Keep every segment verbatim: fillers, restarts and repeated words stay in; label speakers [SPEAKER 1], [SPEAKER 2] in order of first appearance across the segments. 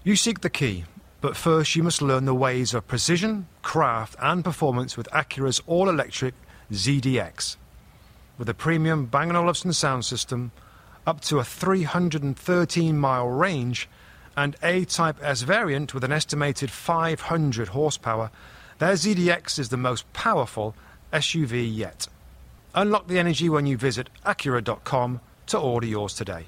[SPEAKER 1] You seek the key, but first you must learn the ways of precision, craft and performance with Acura's all-electric Z D X. With a premium Bang and Olufsen sound system, up to a three hundred thirteen mile range, and A-Type S variant with an estimated five hundred horsepower, their Z D X is the most powerful S U V yet. Unlock the energy when you visit Acura dot com to order yours today.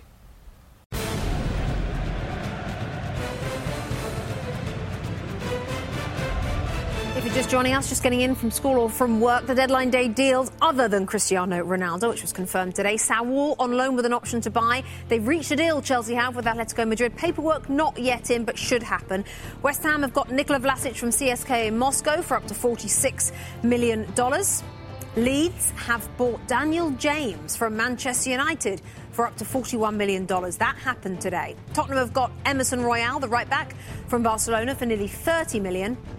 [SPEAKER 2] If you're just joining us, just getting in from school or from work, the deadline day deals other than Cristiano Ronaldo, which was confirmed today. Saul on loan with an option to buy. They've reached a deal, Chelsea have, with Atletico Madrid. Paperwork not yet in, but should happen. West Ham have got Nikola Vlasic from C S K in Moscow for up to forty-six million dollars. Leeds have bought Daniel James from Manchester United for up to forty-one million dollars. That happened today. Tottenham have got Emerson Royal, the right-back, from Barcelona for nearly thirty million dollars.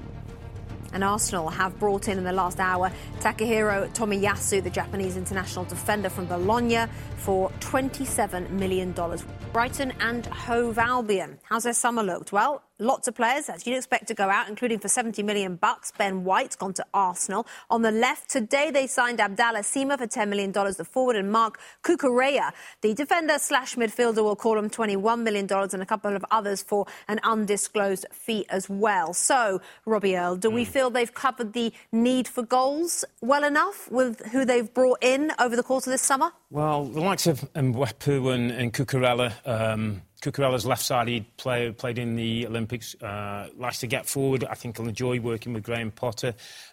[SPEAKER 2] And Arsenal have brought in in the last hour Takahiro Tomiyasu, the Japanese international defender from Bologna, for twenty-seven million dollars. Brighton and Hove Albion. How's their summer looked? Well, lots of players, as you'd expect, to go out, including for seventy million bucks. Ben White's gone to Arsenal. On the left, today they signed Abdallah Sima for ten million dollars, the forward, and Mark Cucurella, the defender slash midfielder, will call him twenty-one million dollars, and a couple of others for an undisclosed fee as well. So, Robbie Earle, do mm. we feel they've covered the need for goals well enough with who they've brought in over the course of this summer?
[SPEAKER 3] Well, the likes of Mwepu and, and Cucurella, um, Cucurella's left-sided player, played in the Olympics, uh, likes to get forward. I think he'll enjoy working with Graham Potter.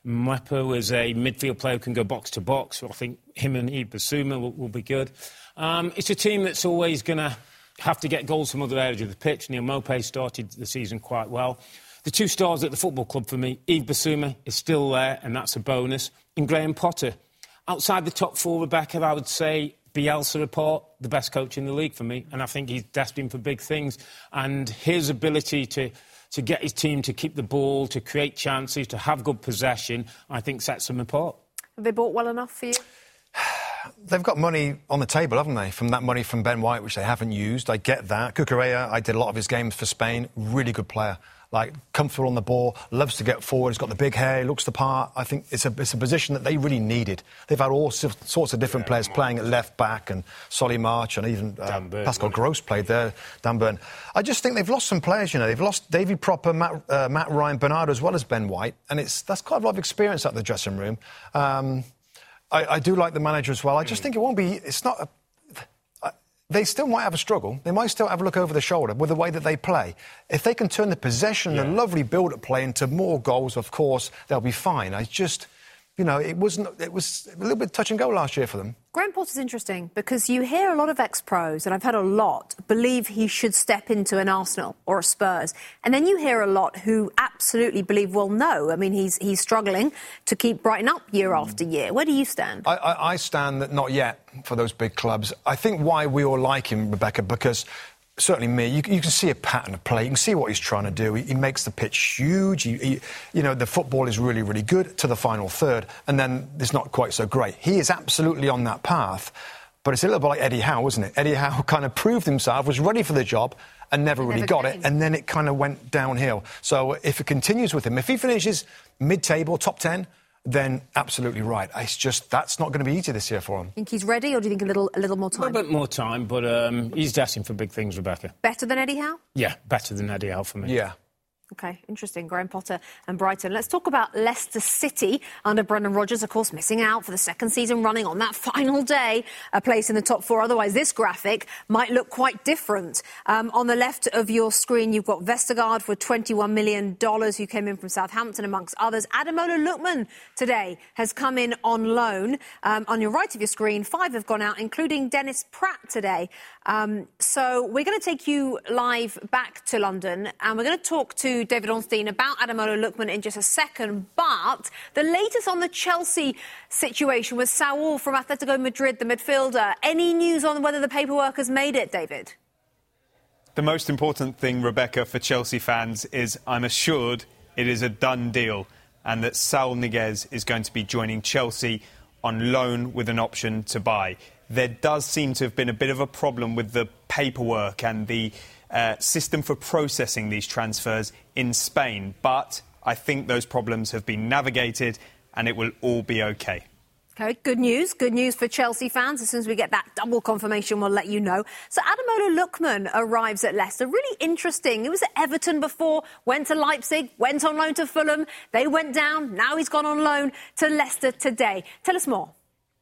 [SPEAKER 3] Mwepu is a midfield player who can go box to box. So I think him and Yves Bissouma will, will be good. Um, it's a team that's always going to have to get goals from other areas of the pitch. Neal Maupay started the season quite well. The two stars at the football club for me, Yves Bissouma is still there, and that's a bonus. And Graham Potter. Outside the top four, Rebecca, I would say Bielsa apart, the best coach in the league for me, and I think he's destined for big things. And his ability to, to get his team to keep the ball, to create chances, to have good possession, I think sets them apart.
[SPEAKER 2] Have they bought well enough for you?
[SPEAKER 4] They've got money on the table, haven't they, from that money from Ben White, which they haven't used. I get that. Cucurella, I did a lot of his games for Spain. Really good player. Like, comfortable on the ball, loves to get forward, he's got the big hair, looks the part. I think it's a, it's a position that they really needed. They've had all sorts of different yeah, players playing at left back, and Solly March, and even uh, Pascal Gross played there, Dan Burn. I just think they've lost some players, you know. They've lost David Propper, Matt, uh, Matt Ryan, Bernardo, as well as Ben White, and it's that's quite a lot of experience out of the dressing room. Um, I, I do like the manager as well. I just mm. think it won't be... It's not... A, They still might have a struggle. They might still have a look over the shoulder with the way that they play. If they can turn the possession yeah. and the lovely build-up play into more goals, of course, they'll be fine. I just, you know, it wasn't. It was a little bit touch and go last year for them.
[SPEAKER 2] Graham Potter's interesting because you hear a lot of ex-pros, and I've heard a lot, believe he should step into an Arsenal or a Spurs. And then you hear a lot who absolutely believe, well, no. I mean, he's he's struggling to keep Brighton up year mm. after year. Where do you stand?
[SPEAKER 4] I, I, I stand that not yet for those big clubs. I think why we all like him, Rebecca, because... Certainly me, you, you can see a pattern of play, you can see what he's trying to do. He, he makes the pitch huge, he, he, you know, the football is really, really good to the final third, and then it's not quite so great. He is absolutely on that path, but it's a little bit like Eddie Howe, isn't it? Eddie Howe kind of proved himself, was ready for the job, and never really never got came. it, and then it kind of went downhill. So if it continues with him, if he finishes mid-table, top ten, then absolutely right. It's just, that's not going to be easy this year for him.
[SPEAKER 2] Think he's ready, or do you think a little a little more time?
[SPEAKER 3] A little bit more time, but um, he's destined for big things, Rebecca.
[SPEAKER 2] Better than Eddie Howe?
[SPEAKER 3] Yeah, better than Eddie Howe for me.
[SPEAKER 4] Yeah.
[SPEAKER 2] OK, interesting. Graham Potter and Brighton. Let's talk about Leicester City under Brendan Rodgers, of course, missing out for the second season running on that final day, a place in the top four. Otherwise, this graphic might look quite different. Um, on the left of your screen, you've got Vestergaard for twenty-one million dollars, who came in from Southampton, amongst others. Ademola Lookman today has come in on loan. Um, on your right of your screen, five have gone out, including Dennis Pratt today. Um, so we're going to take you live back to London, and we're going to talk to David Ornstein about Ademola Lookman in just a second. But the latest on the Chelsea situation was Saul from Atletico Madrid, the midfielder. Any news on whether the paperwork has made it, David?
[SPEAKER 5] The most important thing, Rebecca, for Chelsea fans is I'm assured it is a done deal, and that Saul Niguez is going to be joining Chelsea on loan with an option to buy. There does seem to have been a bit of a problem with the paperwork and the uh, system for processing these transfers in Spain. But I think those problems have been navigated and it will all be OK.
[SPEAKER 2] OK, good news. Good news for Chelsea fans. As soon as we get that double confirmation, we'll let you know. So Ademola Lookman arrives at Leicester. Really interesting. He was at Everton before, went to Leipzig, went on loan to Fulham. They went down. Now he's gone on loan to Leicester today. Tell us more.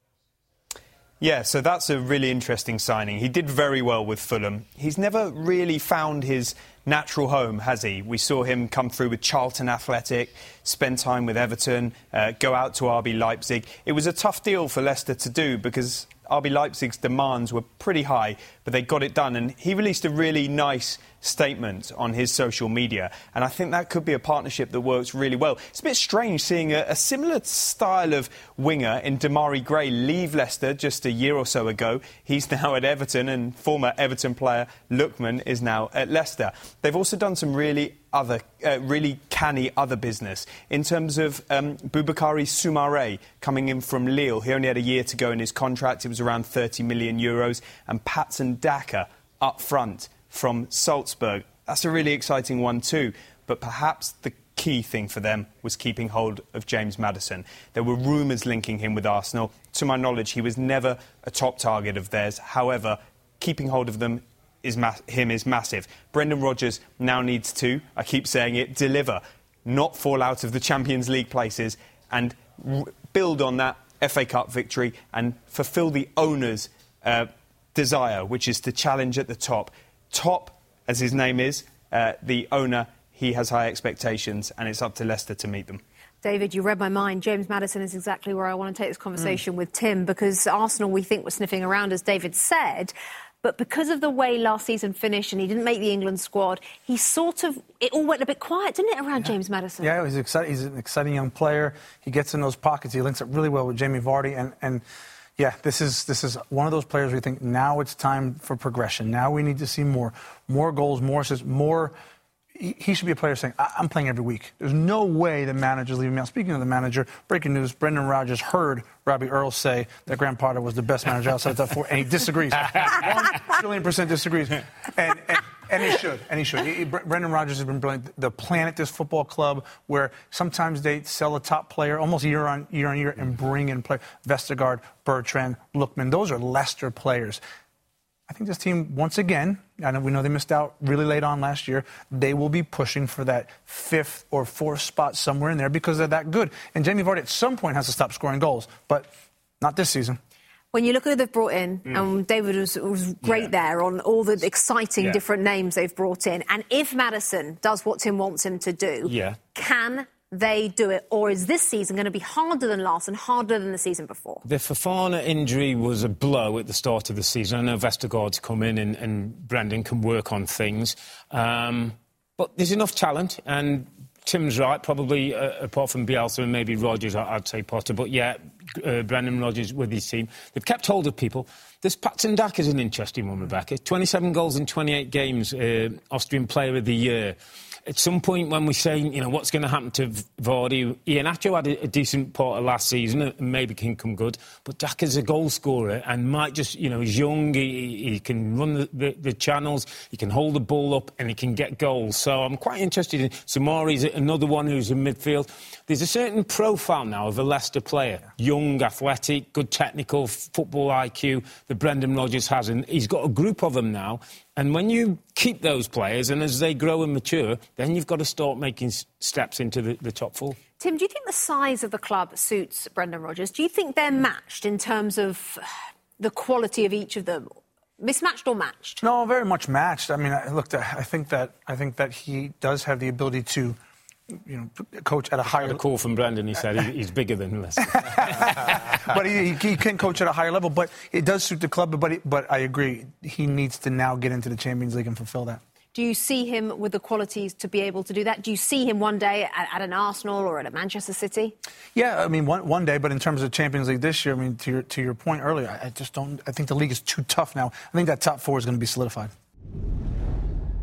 [SPEAKER 5] Yeah, so that's a really interesting signing. He did very well with Fulham. He's never really found his natural home, has he? We saw him come through with Charlton Athletic, spend time with Everton, uh, go out to R B Leipzig. It was a tough deal for Leicester to do because R B Leipzig's demands were pretty high, but they got it done. And he released a really nice statement on his social media. And I think that could be a partnership that works really well. It's a bit strange seeing a, a similar style of winger in Demarai Gray leave Leicester just a year or so ago. He's now at Everton, and former Everton player Lookman is now at Leicester. They've also done some really other, uh, really canny other business in terms of um, Boubakary Soumaré coming in from Lille. He only had a year to go in his contract. It was around thirty million euros. And Patson Daka up front from Salzburg. That's a really exciting one too. But perhaps the key thing for them was keeping hold of James Maddison. There were rumours linking him with Arsenal. To my knowledge, he was never a top target of theirs. However, keeping hold of them is ma- him is massive. Brendan Rodgers now needs to, I keep saying it, deliver, not fall out of the Champions League places and r- build on that F A Cup victory and fulfil the owner's uh, desire, which is to challenge at the top. Top, as his name is, uh, the owner, he has high expectations, and it's up to Leicester to meet them.
[SPEAKER 2] David, you read my mind. James Maddison is exactly where I want to take this conversation mm. with Tim, because Arsenal, we think, were sniffing around, as David said. But because of the way last season finished and he didn't make the England squad, he sort of, it all went a bit quiet, didn't it, around yeah. James Maddison?
[SPEAKER 6] Yeah, he's, exciting. He's an exciting young player. He gets in those pockets. He links up really well with Jamie Vardy. And, and yeah, this is this is one of those players we think now it's time for progression. Now we need to see more. More goals, more assists, more... He should be a player saying, I'm playing every week. There's no way the manager's leaving me out. Speaking of the manager, breaking news, Brendan Rodgers heard Robbie Earle say that Graham Potter was the best manager outside the top four, and he disagrees. One trillion percent disagrees. And, and, and he should, and he should. He, he, Brendan Rodgers has been brilliant. The plan at this football club where sometimes they sell a top player almost year on year on year and bring in players. Vestergaard, Bertrand, Lookman, those are Leicester players. I think this team, once again, I know we know they missed out really late on last year, they will be pushing for that fifth or fourth spot somewhere in there because they're that good. And Jamie Vardy at some point has to stop scoring goals, but not this season.
[SPEAKER 2] When you look at who they've brought in, mm. and David was, was great yeah. there on all the exciting yeah. different names they've brought in, and if Maddison does what Tim wants him to do, yeah. can they do it, or is this season going to be harder than last and harder than the season before?
[SPEAKER 3] The Fofana injury was a blow at the start of the season. I know Vestergaard's come in and, and Brendan can work on things. Um, but there's enough talent, and Tim's right, probably uh, apart from Bielsa and maybe Rodgers, I'd say Potter. But yeah, uh, Brendan Rodgers with his team. They've kept hold of people. This Patson Daka is an interesting one, Rebecca. twenty-seven goals in twenty-eight games, uh, Austrian Player of the Year. At some point when we say, you know, what's going to happen to Vardy, Iheanacho had a, a decent part of last season and maybe can come good, but Daka's a goal scorer and might just, you know, he's young, he, he can run the, the, the channels, he can hold the ball up and he can get goals. So I'm quite interested in Soumaré's another one who's in midfield. There's a certain profile now of a Leicester player, young, athletic, good technical, football I Q that Brendan Rodgers has, and he's got a group of them now. And when you keep those players, and as they grow and mature, then you've got to start making steps into the, the top four.
[SPEAKER 2] Tim, do you think the size of the club suits Brendan Rodgers? Do you think they're matched in terms of the quality of each of them? Mismatched or matched?
[SPEAKER 6] No, very much matched. I mean, I, look, I think that I think that he does have the ability to, you know, coach at a higher level.
[SPEAKER 3] A call from Brendan, he said he's bigger than Leicester.
[SPEAKER 6] But he, he can coach at a higher level. But it does suit the club. But he, but I agree, he needs to now get into the Champions League and fulfill that.
[SPEAKER 2] Do you see him with the qualities to be able to do that? Do you see him one day at, at an Arsenal or at a Manchester City?
[SPEAKER 6] Yeah, I mean, one, one day. But in terms of Champions League this year, I mean, to your, to your point earlier, I, I just don't. I think the league is too tough now. I think that top four is going to be solidified.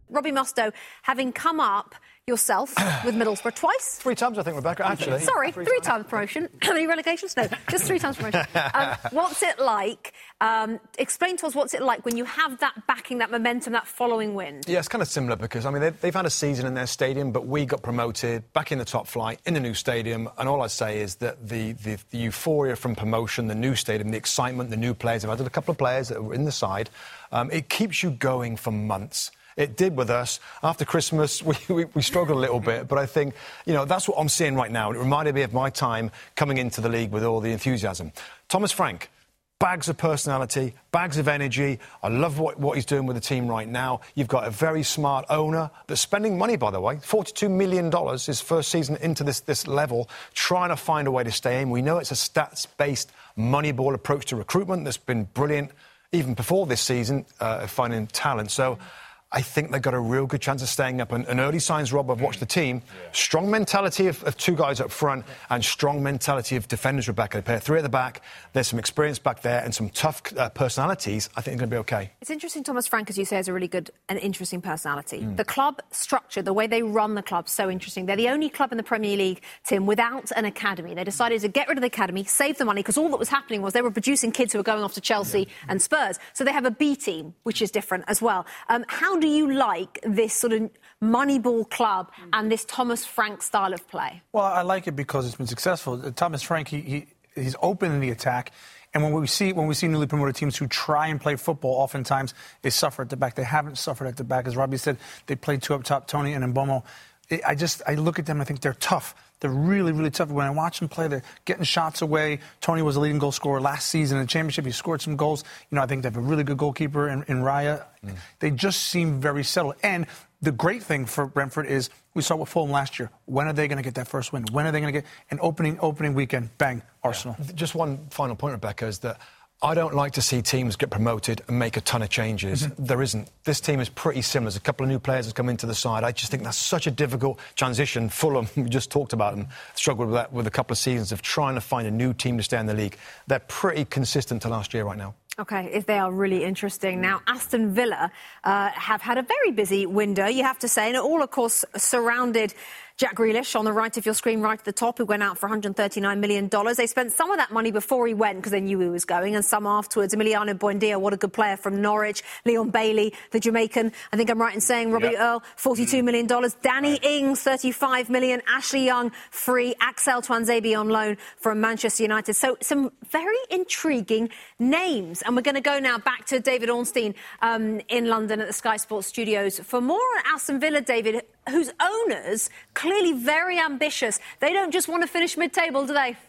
[SPEAKER 2] Robbie Mustoe, having come up yourself with Middlesbrough twice.
[SPEAKER 4] Three times, I think, Rebecca, actually.
[SPEAKER 2] Sorry, three, three times. times promotion. How many relegations? No, just three times promotion. Um, what's it like? Um, explain to us what's it like when you have that backing, that momentum, that following wind.
[SPEAKER 4] Yeah, it's kind of similar because, I mean, they've, they've had a season in their stadium, but we got promoted back in the top flight in a new stadium. And all I say is that the, the, the euphoria from promotion, the new stadium, the excitement, the new players, I've added a couple of players that were in the side, um, it keeps you going for months. It did with us. After Christmas, we, we, we struggled a little bit, but I think, you know, that's what I'm seeing right now. It reminded me of my time coming into the league with all the enthusiasm. Thomas Frank, bags of personality, bags of energy. I love what, what he's doing with the team right now. You've got a very smart owner that's spending money, by the way, forty-two million dollars his first season into this, this level, trying to find a way to stay in. We know it's a stats-based, Moneyball approach to recruitment that's been brilliant, even before this season, uh, finding talent. So I think they've got a real good chance of staying up. And, and early signs, Rob, I've watched the team. Yeah. Strong mentality of, of two guys up front and strong mentality of defenders, Rebecca. They play three at the back. There's some experience back there and some tough uh, personalities. I think they're going to be OK.
[SPEAKER 2] It's interesting, Thomas Frank, as you say, has a really good and interesting personality. Mm. The club structure, the way they run the club, so interesting. They're the only club in the Premier League, Tim, without an academy. They decided to get rid of the academy, save the money, because all that was happening was they were producing kids who were going off to Chelsea yeah. and Spurs. So they have a B team, which is different as well. Um, how do you like this sort of Moneyball club and this Thomas Frank style of play?
[SPEAKER 6] Well, I like it because it's been successful. Thomas Frank, he, he he's open in the attack, and when we see when we see newly promoted teams who try and play football, oftentimes they suffer at the back. They haven't suffered at the back, as Robbie said. They played two up top, Tony and Mbomo. I just I look at them and I think they're tough. They're really, really tough. When I watch them play, they're getting shots away. Tony was a leading goal scorer last season in the Championship. He scored some goals. You know, I think they have a really good goalkeeper in, in Raya. Mm. They just seem very settled. And the great thing for Brentford is we saw with Fulham last year. When are they going to get that first win? When are they going to get an opening opening weekend? Bang, Arsenal.
[SPEAKER 4] Yeah. Just one final point, Rebecca, is that I don't like to see teams get promoted and make a ton of changes. Mm-hmm. There isn't. This team is pretty similar. There's a couple of new players that come into the side. I just think that's such a difficult transition. Fulham, we just talked about them, struggled with that with a couple of seasons of trying to find a new team to stay in the league. They're pretty consistent to last year right now.
[SPEAKER 2] OK, if they are really interesting. Now, Aston Villa uh, have had a very busy window, you have to say, and it all, of course, surrounded Jack Grealish on the right of your screen, right at the top, who went out for one hundred thirty-nine million dollars. They spent some of that money before he went because they knew he was going, and some afterwards. Emiliano Buendia, what a good player from Norwich. Leon Bailey, the Jamaican. I think I'm right in saying Robbie yep. Earle, forty-two million dollars. Danny right. Ings, thirty-five million dollars. Ashley Young, free. Axel Tuanzebe on loan from Manchester United. So some very intriguing names. And we're going to go now back to David Ornstein um, in London at the Sky Sports studios for more on Aston Villa, David, whose owners clearly very ambitious. They don't just want to finish mid-table, do they?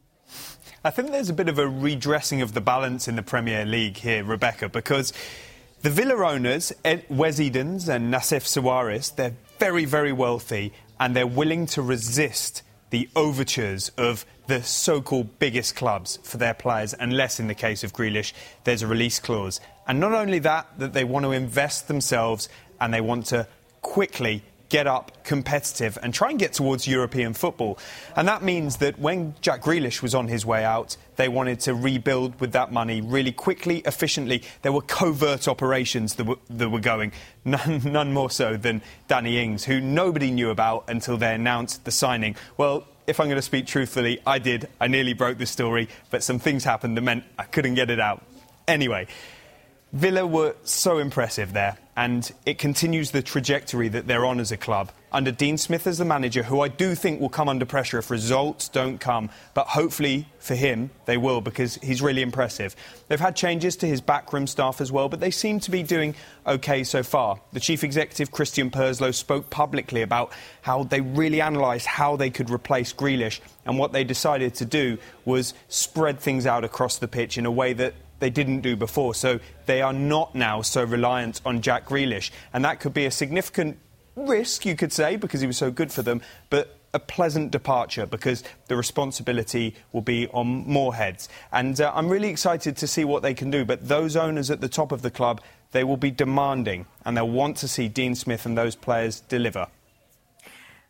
[SPEAKER 5] I think there's a bit of a redressing of the balance in the Premier League here, Rebecca, because the Villa owners, Wes Edens and Nassef Sawiris, they're very, very wealthy and they're willing to resist the overtures of the so-called biggest clubs for their players, unless in the case of Grealish, there's a release clause. And not only that, that they want to invest themselves and they want to quickly get up competitive and try and get towards European football. And that means that when Jack Grealish was on his way out, they wanted to rebuild with that money really quickly, efficiently. There were covert operations that were, that were going, none, none more so than Danny Ings, who nobody knew about until they announced the signing. Well, if I'm going to speak truthfully, I did. I nearly broke the story, but some things happened that meant I couldn't get it out. Anyway, Villa were so impressive there, and it continues the trajectory that they're on as a club. Under Dean Smith as the manager, who I do think will come under pressure if results don't come, but hopefully for him they will, because he's really impressive. They've had changes to his backroom staff as well, but they seem to be doing OK so far. The chief executive, Christian Purslow, spoke publicly about how they really analysed how they could replace Grealish, and what they decided to do was spread things out across the pitch in a way that they didn't do before. So they are not now so reliant on Jack Grealish. And that could be a significant risk, you could say, because he was so good for them, but a pleasant departure because the responsibility will be on more heads. And uh, I'm really excited to see what they can do. But those owners at the top of the club, they will be demanding and they'll want to see Dean Smith and those players deliver.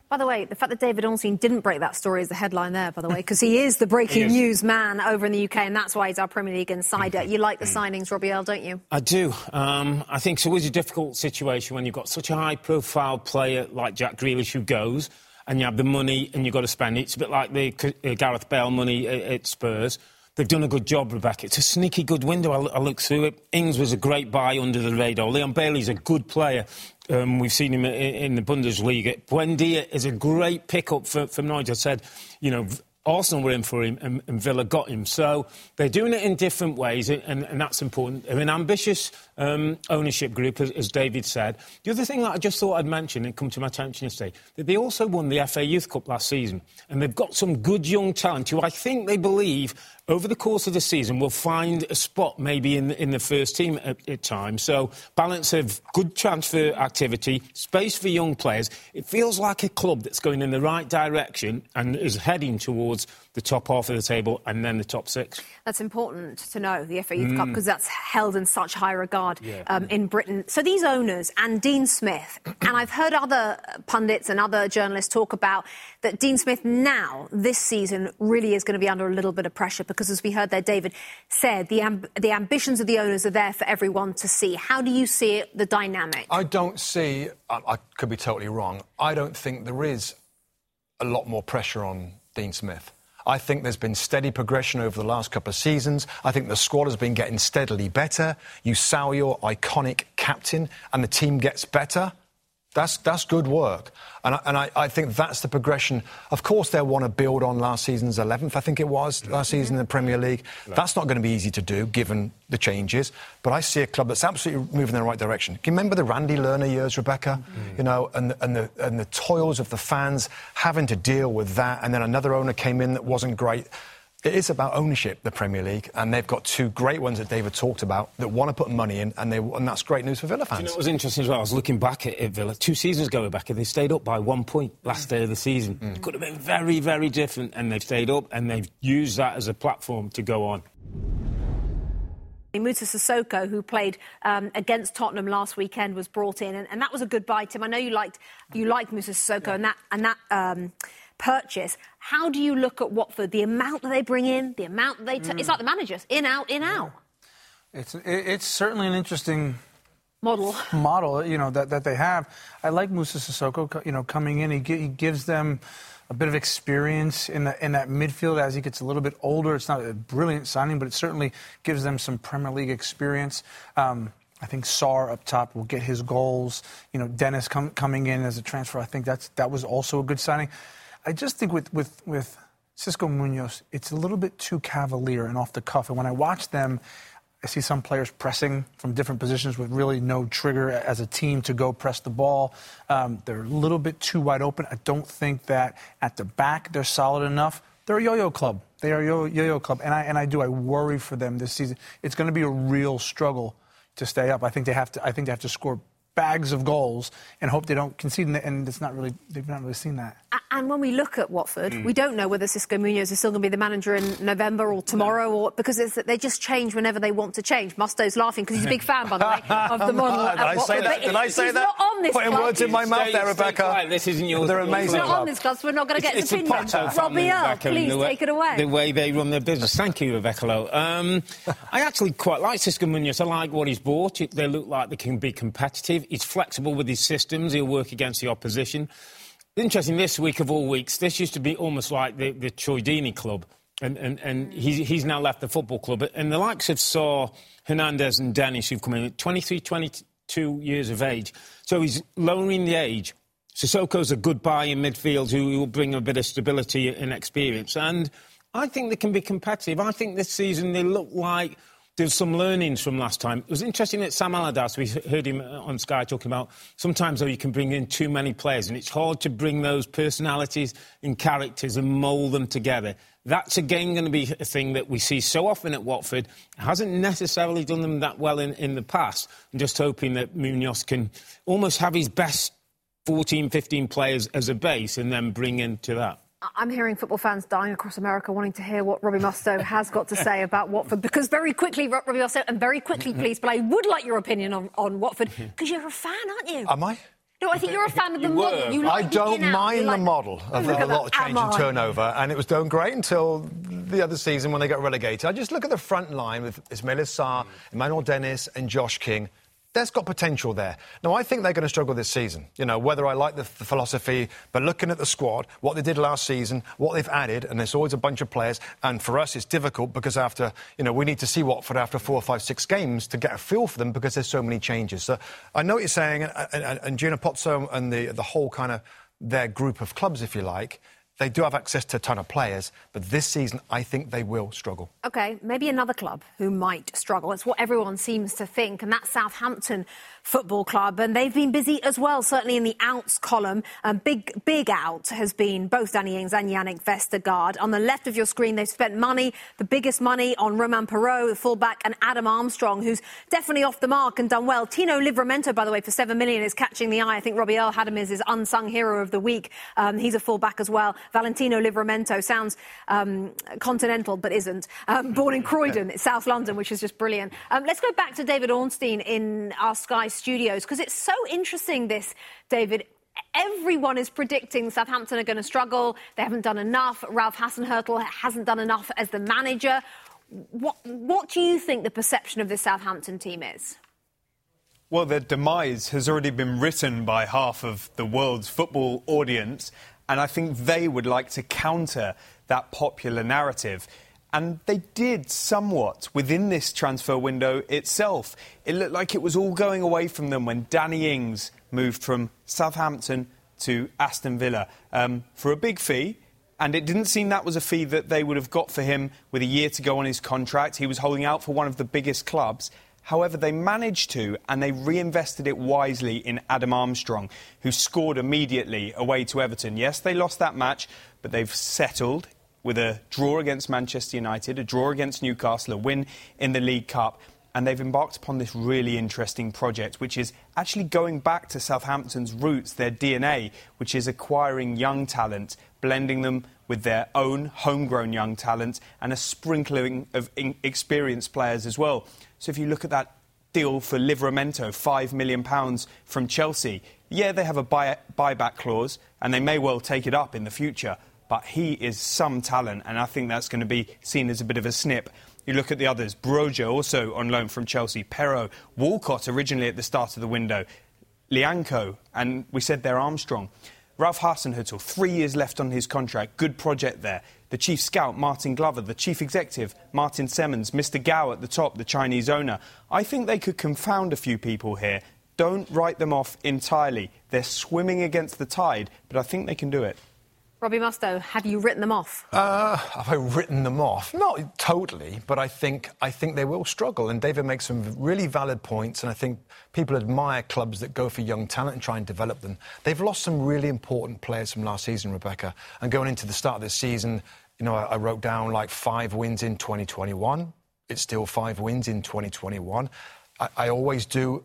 [SPEAKER 2] By the way, the fact that David Ornstein didn't break that story is the headline there, by the way, because he is the breaking news man over in the U K, and that's why he's our Premier League insider. You like the signings, Robbie Earle, don't you?
[SPEAKER 3] I do. Um, I think it's always a difficult situation when you've got such a high-profile player like Jack Grealish who goes, and you have the money and you've got to spend it. It's a bit like the uh, Gareth Bale money at, at Spurs. They've done a good job, Rebecca. It's a sneaky good window. I, I looked through it. Ings was a great buy under the radar. Leon Bailey's a good player. Um, we've seen him in, in the Bundesliga. Buendia is a great pickup for, for Norwich. I said, you know, Arsenal were in for him and, and Villa got him. So they're doing it in different ways, and, and that's important. They're an ambitious um, ownership group, as, as David said. The other thing that I just thought I'd mention, and come to my attention yesterday, that they also won the F A Youth Cup last season, and they've got some good young talent who I think they believe over the course of the season will find a spot maybe in the, in the first team at, at times. So balance of good transfer activity, space for young players. It feels like a club that's going in the right direction and is heading towards the top half of the table and then the top six.
[SPEAKER 2] That's important to know, the F A Youth mm. Cup, because that's held in such high regard
[SPEAKER 3] yeah.
[SPEAKER 2] um, in Britain. So these owners and Dean Smith, and I've heard other pundits and other journalists talk about that Dean Smith now, this season, really is going to be under a little bit of pressure because, as we heard there, David said, the, amb- the ambitions of the owners are there for everyone to see. How do you see it, the dynamic?
[SPEAKER 4] I don't see, I, I could be totally wrong, I don't think there is a lot more pressure on Dean Smith. I think there's been steady progression over the last couple of seasons. I think the squad has been getting steadily better. You sell your iconic captain and the team gets better. That's that's good work. And, I, and I, I think that's the progression. Of course, they'll want to build on last season's eleventh, I think it was, last season in the Premier League. That's not going to be easy to do, given the changes. But I see a club that's absolutely moving in the right direction. Can you remember the Randy Lerner years, Rebecca? Mm. You know, and, and, the, and the toils of the fans having to deal with that. And then another owner came in that wasn't great. It is about ownership, the Premier League, and they've got two great ones that David talked about that want to put money in, and they and that's great news for Villa fans.
[SPEAKER 3] Do you know what was interesting as well? I was looking back at, at Villa two seasons ago, Rebecca. They stayed up by one point last day of the season. Mm. It could have been very, very different, and they've stayed up, and they've used that as a platform to go on.
[SPEAKER 2] Moussa Sissoko, who played um, against Tottenham last weekend, was brought in, and, and that was a good buy, Tim. I know you liked you liked Moussa Sissoko, yeah. and that and that. Um, purchase. How do you look at Watford? The amount that they bring in, the amount that they... T- mm. It's like the managers, in, out, in, out.
[SPEAKER 6] It's it's certainly an interesting...
[SPEAKER 2] Model.
[SPEAKER 6] Model, you know, that, that they have. I like Moussa Sissoko, you know, coming in. He, he gives them a bit of experience in, the, in that midfield as he gets a little bit older. It's not a brilliant signing, but it certainly gives them some Premier League experience. Um, I think Sarr up top will get his goals. You know, Dennis com- coming in as a transfer, I think that's that was also a good signing. I just think with, with, with Xisco Munoz, it's a little bit too cavalier and off the cuff. And when I watch them, I see some players pressing from different positions with really no trigger as a team to go press the ball. Um, they're a little bit too wide open. I don't think that at the back they're solid enough. They're a yo-yo club. They are a yo- yo-yo club. And I, and I do. I worry for them this season. It's going to be a real struggle to stay up. I think they have to, I think they have to score bags of goals and hope they don't concede, and it's not really they've not really seen that.
[SPEAKER 2] And when we look at Watford, mm. we don't know whether Xisco Munoz is still going to be the manager in November or tomorrow, or because it's, they just change whenever they want to change. Musto's laughing because he's a big fan, by the way, of the model.
[SPEAKER 4] Did I say that? Did I say
[SPEAKER 2] he's
[SPEAKER 4] that?
[SPEAKER 2] Not on this
[SPEAKER 4] Putting
[SPEAKER 2] club.
[SPEAKER 4] words in my mouth
[SPEAKER 3] stay,
[SPEAKER 4] there, Rebecca.
[SPEAKER 3] Quiet. This isn't yours.
[SPEAKER 4] They're amazing.
[SPEAKER 2] He's not
[SPEAKER 4] club.
[SPEAKER 2] on this club, so we're not going to get
[SPEAKER 3] it's,
[SPEAKER 2] his
[SPEAKER 3] it's
[SPEAKER 2] opinion. Robbie Earle, please
[SPEAKER 3] way,
[SPEAKER 2] take it away.
[SPEAKER 3] The way they run their business. Thank you, Rebecca Lowe. Um, I actually quite like Xisco Munoz. I like what he's bought. They look like they can be competitive. He's flexible with his systems. He'll work against the opposition. Interesting, this week of all weeks, this used to be almost like the, the Troy Deeney club, and, and, and he's, he's now left the football club. And the likes of Sarr, Hernandez and Dennis, who've come in at twenty-three, twenty-two years of age. So he's lowering the age. Sissoko's a good buy in midfield who will bring a bit of stability and experience. And I think they can be competitive. I think this season they look like there's some learnings from last time. It was interesting that Sam Allardyce, we heard him on Sky talking about sometimes, though, you can bring in too many players and it's hard to bring those personalities and characters and mould them together. That's, again, going to be a thing that we see so often at Watford. Hasn't necessarily done them that well in, in the past. I'm just hoping that Munoz can almost have his best fourteen, fifteen players as a base and then bring into that.
[SPEAKER 2] I'm hearing football fans dying across America wanting to hear what Robbie Mustoe has got to say about Watford, because very quickly, Robbie Mustoe, and very quickly, please, but I would like your opinion on, on Watford, because you're a fan, aren't you?
[SPEAKER 4] Am I?
[SPEAKER 2] No, I think you're a fan of the
[SPEAKER 3] You
[SPEAKER 2] model.
[SPEAKER 3] were.
[SPEAKER 2] You
[SPEAKER 4] I
[SPEAKER 2] like
[SPEAKER 4] don't
[SPEAKER 2] the in-out.
[SPEAKER 4] mind
[SPEAKER 2] You
[SPEAKER 4] the
[SPEAKER 2] like-
[SPEAKER 4] model of
[SPEAKER 2] Look
[SPEAKER 4] a
[SPEAKER 2] at
[SPEAKER 4] lot of
[SPEAKER 2] that.
[SPEAKER 4] change
[SPEAKER 2] Am
[SPEAKER 4] and
[SPEAKER 2] I?
[SPEAKER 4] turnover, and it was doing great until the other season when they got relegated. I just look at the front line with Ismail Sarr, Emmanuel Dennis and Josh King. There's got potential there. Now, I think they're going to struggle this season. You know, whether I like the, the philosophy, but looking at the squad, what they did last season, what they've added, and there's always a bunch of players. And for us, it's difficult because after, you know, we need to see Watford after four, five, six games to get a feel for them because there's so many changes. So I know what you're saying, and, and, and Gina Pozzo and the, the whole kind of their group of clubs, if you like, they do have access to a ton of players, but this season, I think they will struggle.
[SPEAKER 2] OK, maybe another club who might struggle. It's what everyone seems to think, and that's Southampton Football Club. And they've been busy as well, certainly in the outs column. Um, big, big out has been both Danny Ings and Yannick Vestergaard. On the left of your screen, they've spent money, the biggest money, on Romain Perraud, the fullback, and Adam Armstrong, who's definitely off the mark and done well. Tino Livramento, by the way, for seven million is catching the eye. I think Robbie Earle had him as his unsung hero of the week. Um, he's a fullback as well. Valentino Livramento sounds um, continental, but isn't. Um, born in Croydon, South London, which is just brilliant. Um, let's go back to David Ornstein in our Sky studios, because it's so interesting, this, David. Everyone is predicting Southampton are going to struggle. They haven't done enough. Ralph Hasenhüttl hasn't done enough as the manager. What, what do you think the perception of this Southampton team is?
[SPEAKER 5] Well, their demise has already been written by half of the world's football audience, and I think they would like to counter that popular narrative. And they did somewhat within this transfer window itself. It looked like it was all going away from them when Danny Ings moved from Southampton to Aston Villa um, for a big fee. And it didn't seem that was a fee that they would have got for him with a year to go on his contract. He was holding out for one of the biggest clubs. However, they managed to, and they reinvested it wisely in Adam Armstrong, who scored immediately away to Everton. Yes, they lost that match, but they've settled with a draw against Manchester United, a draw against Newcastle, a win in the League Cup. And they've embarked upon this really interesting project, which is actually going back to Southampton's roots, their D N A, which is acquiring young talent, blending them with their own homegrown young talent and a sprinkling of experienced players as well. So if you look at that deal for Livramento, five million pounds from Chelsea, yeah, they have a buy- buyback clause and they may well take it up in the future, but he is some talent, and I think that's going to be seen as a bit of a snip. You look at the others, Broja also on loan from Chelsea, Perraud, Walcott originally at the start of the window, Lianco, and we said they're Armstrong. Ralph Hasenhüttl, three years left on his contract, good project there. The chief scout, Martin Glover, the chief executive, Martin Semmens, Mister Gao at the top, the Chinese owner. I think they could confound a few people here. Don't write them off entirely. They're swimming against the tide, but I think they can do it.
[SPEAKER 2] Robbie Mustoe, have you written them off?
[SPEAKER 4] Uh, have I written them off? Not totally, but I think I think they will struggle. And David makes some really valid points, and I think people admire clubs that go for young talent and try and develop them. They've lost some really important players from last season, Rebecca. And going into the start of this season, you know, I, I wrote down like five wins in twenty twenty-one. It's still five wins in twenty twenty-one. I, I always do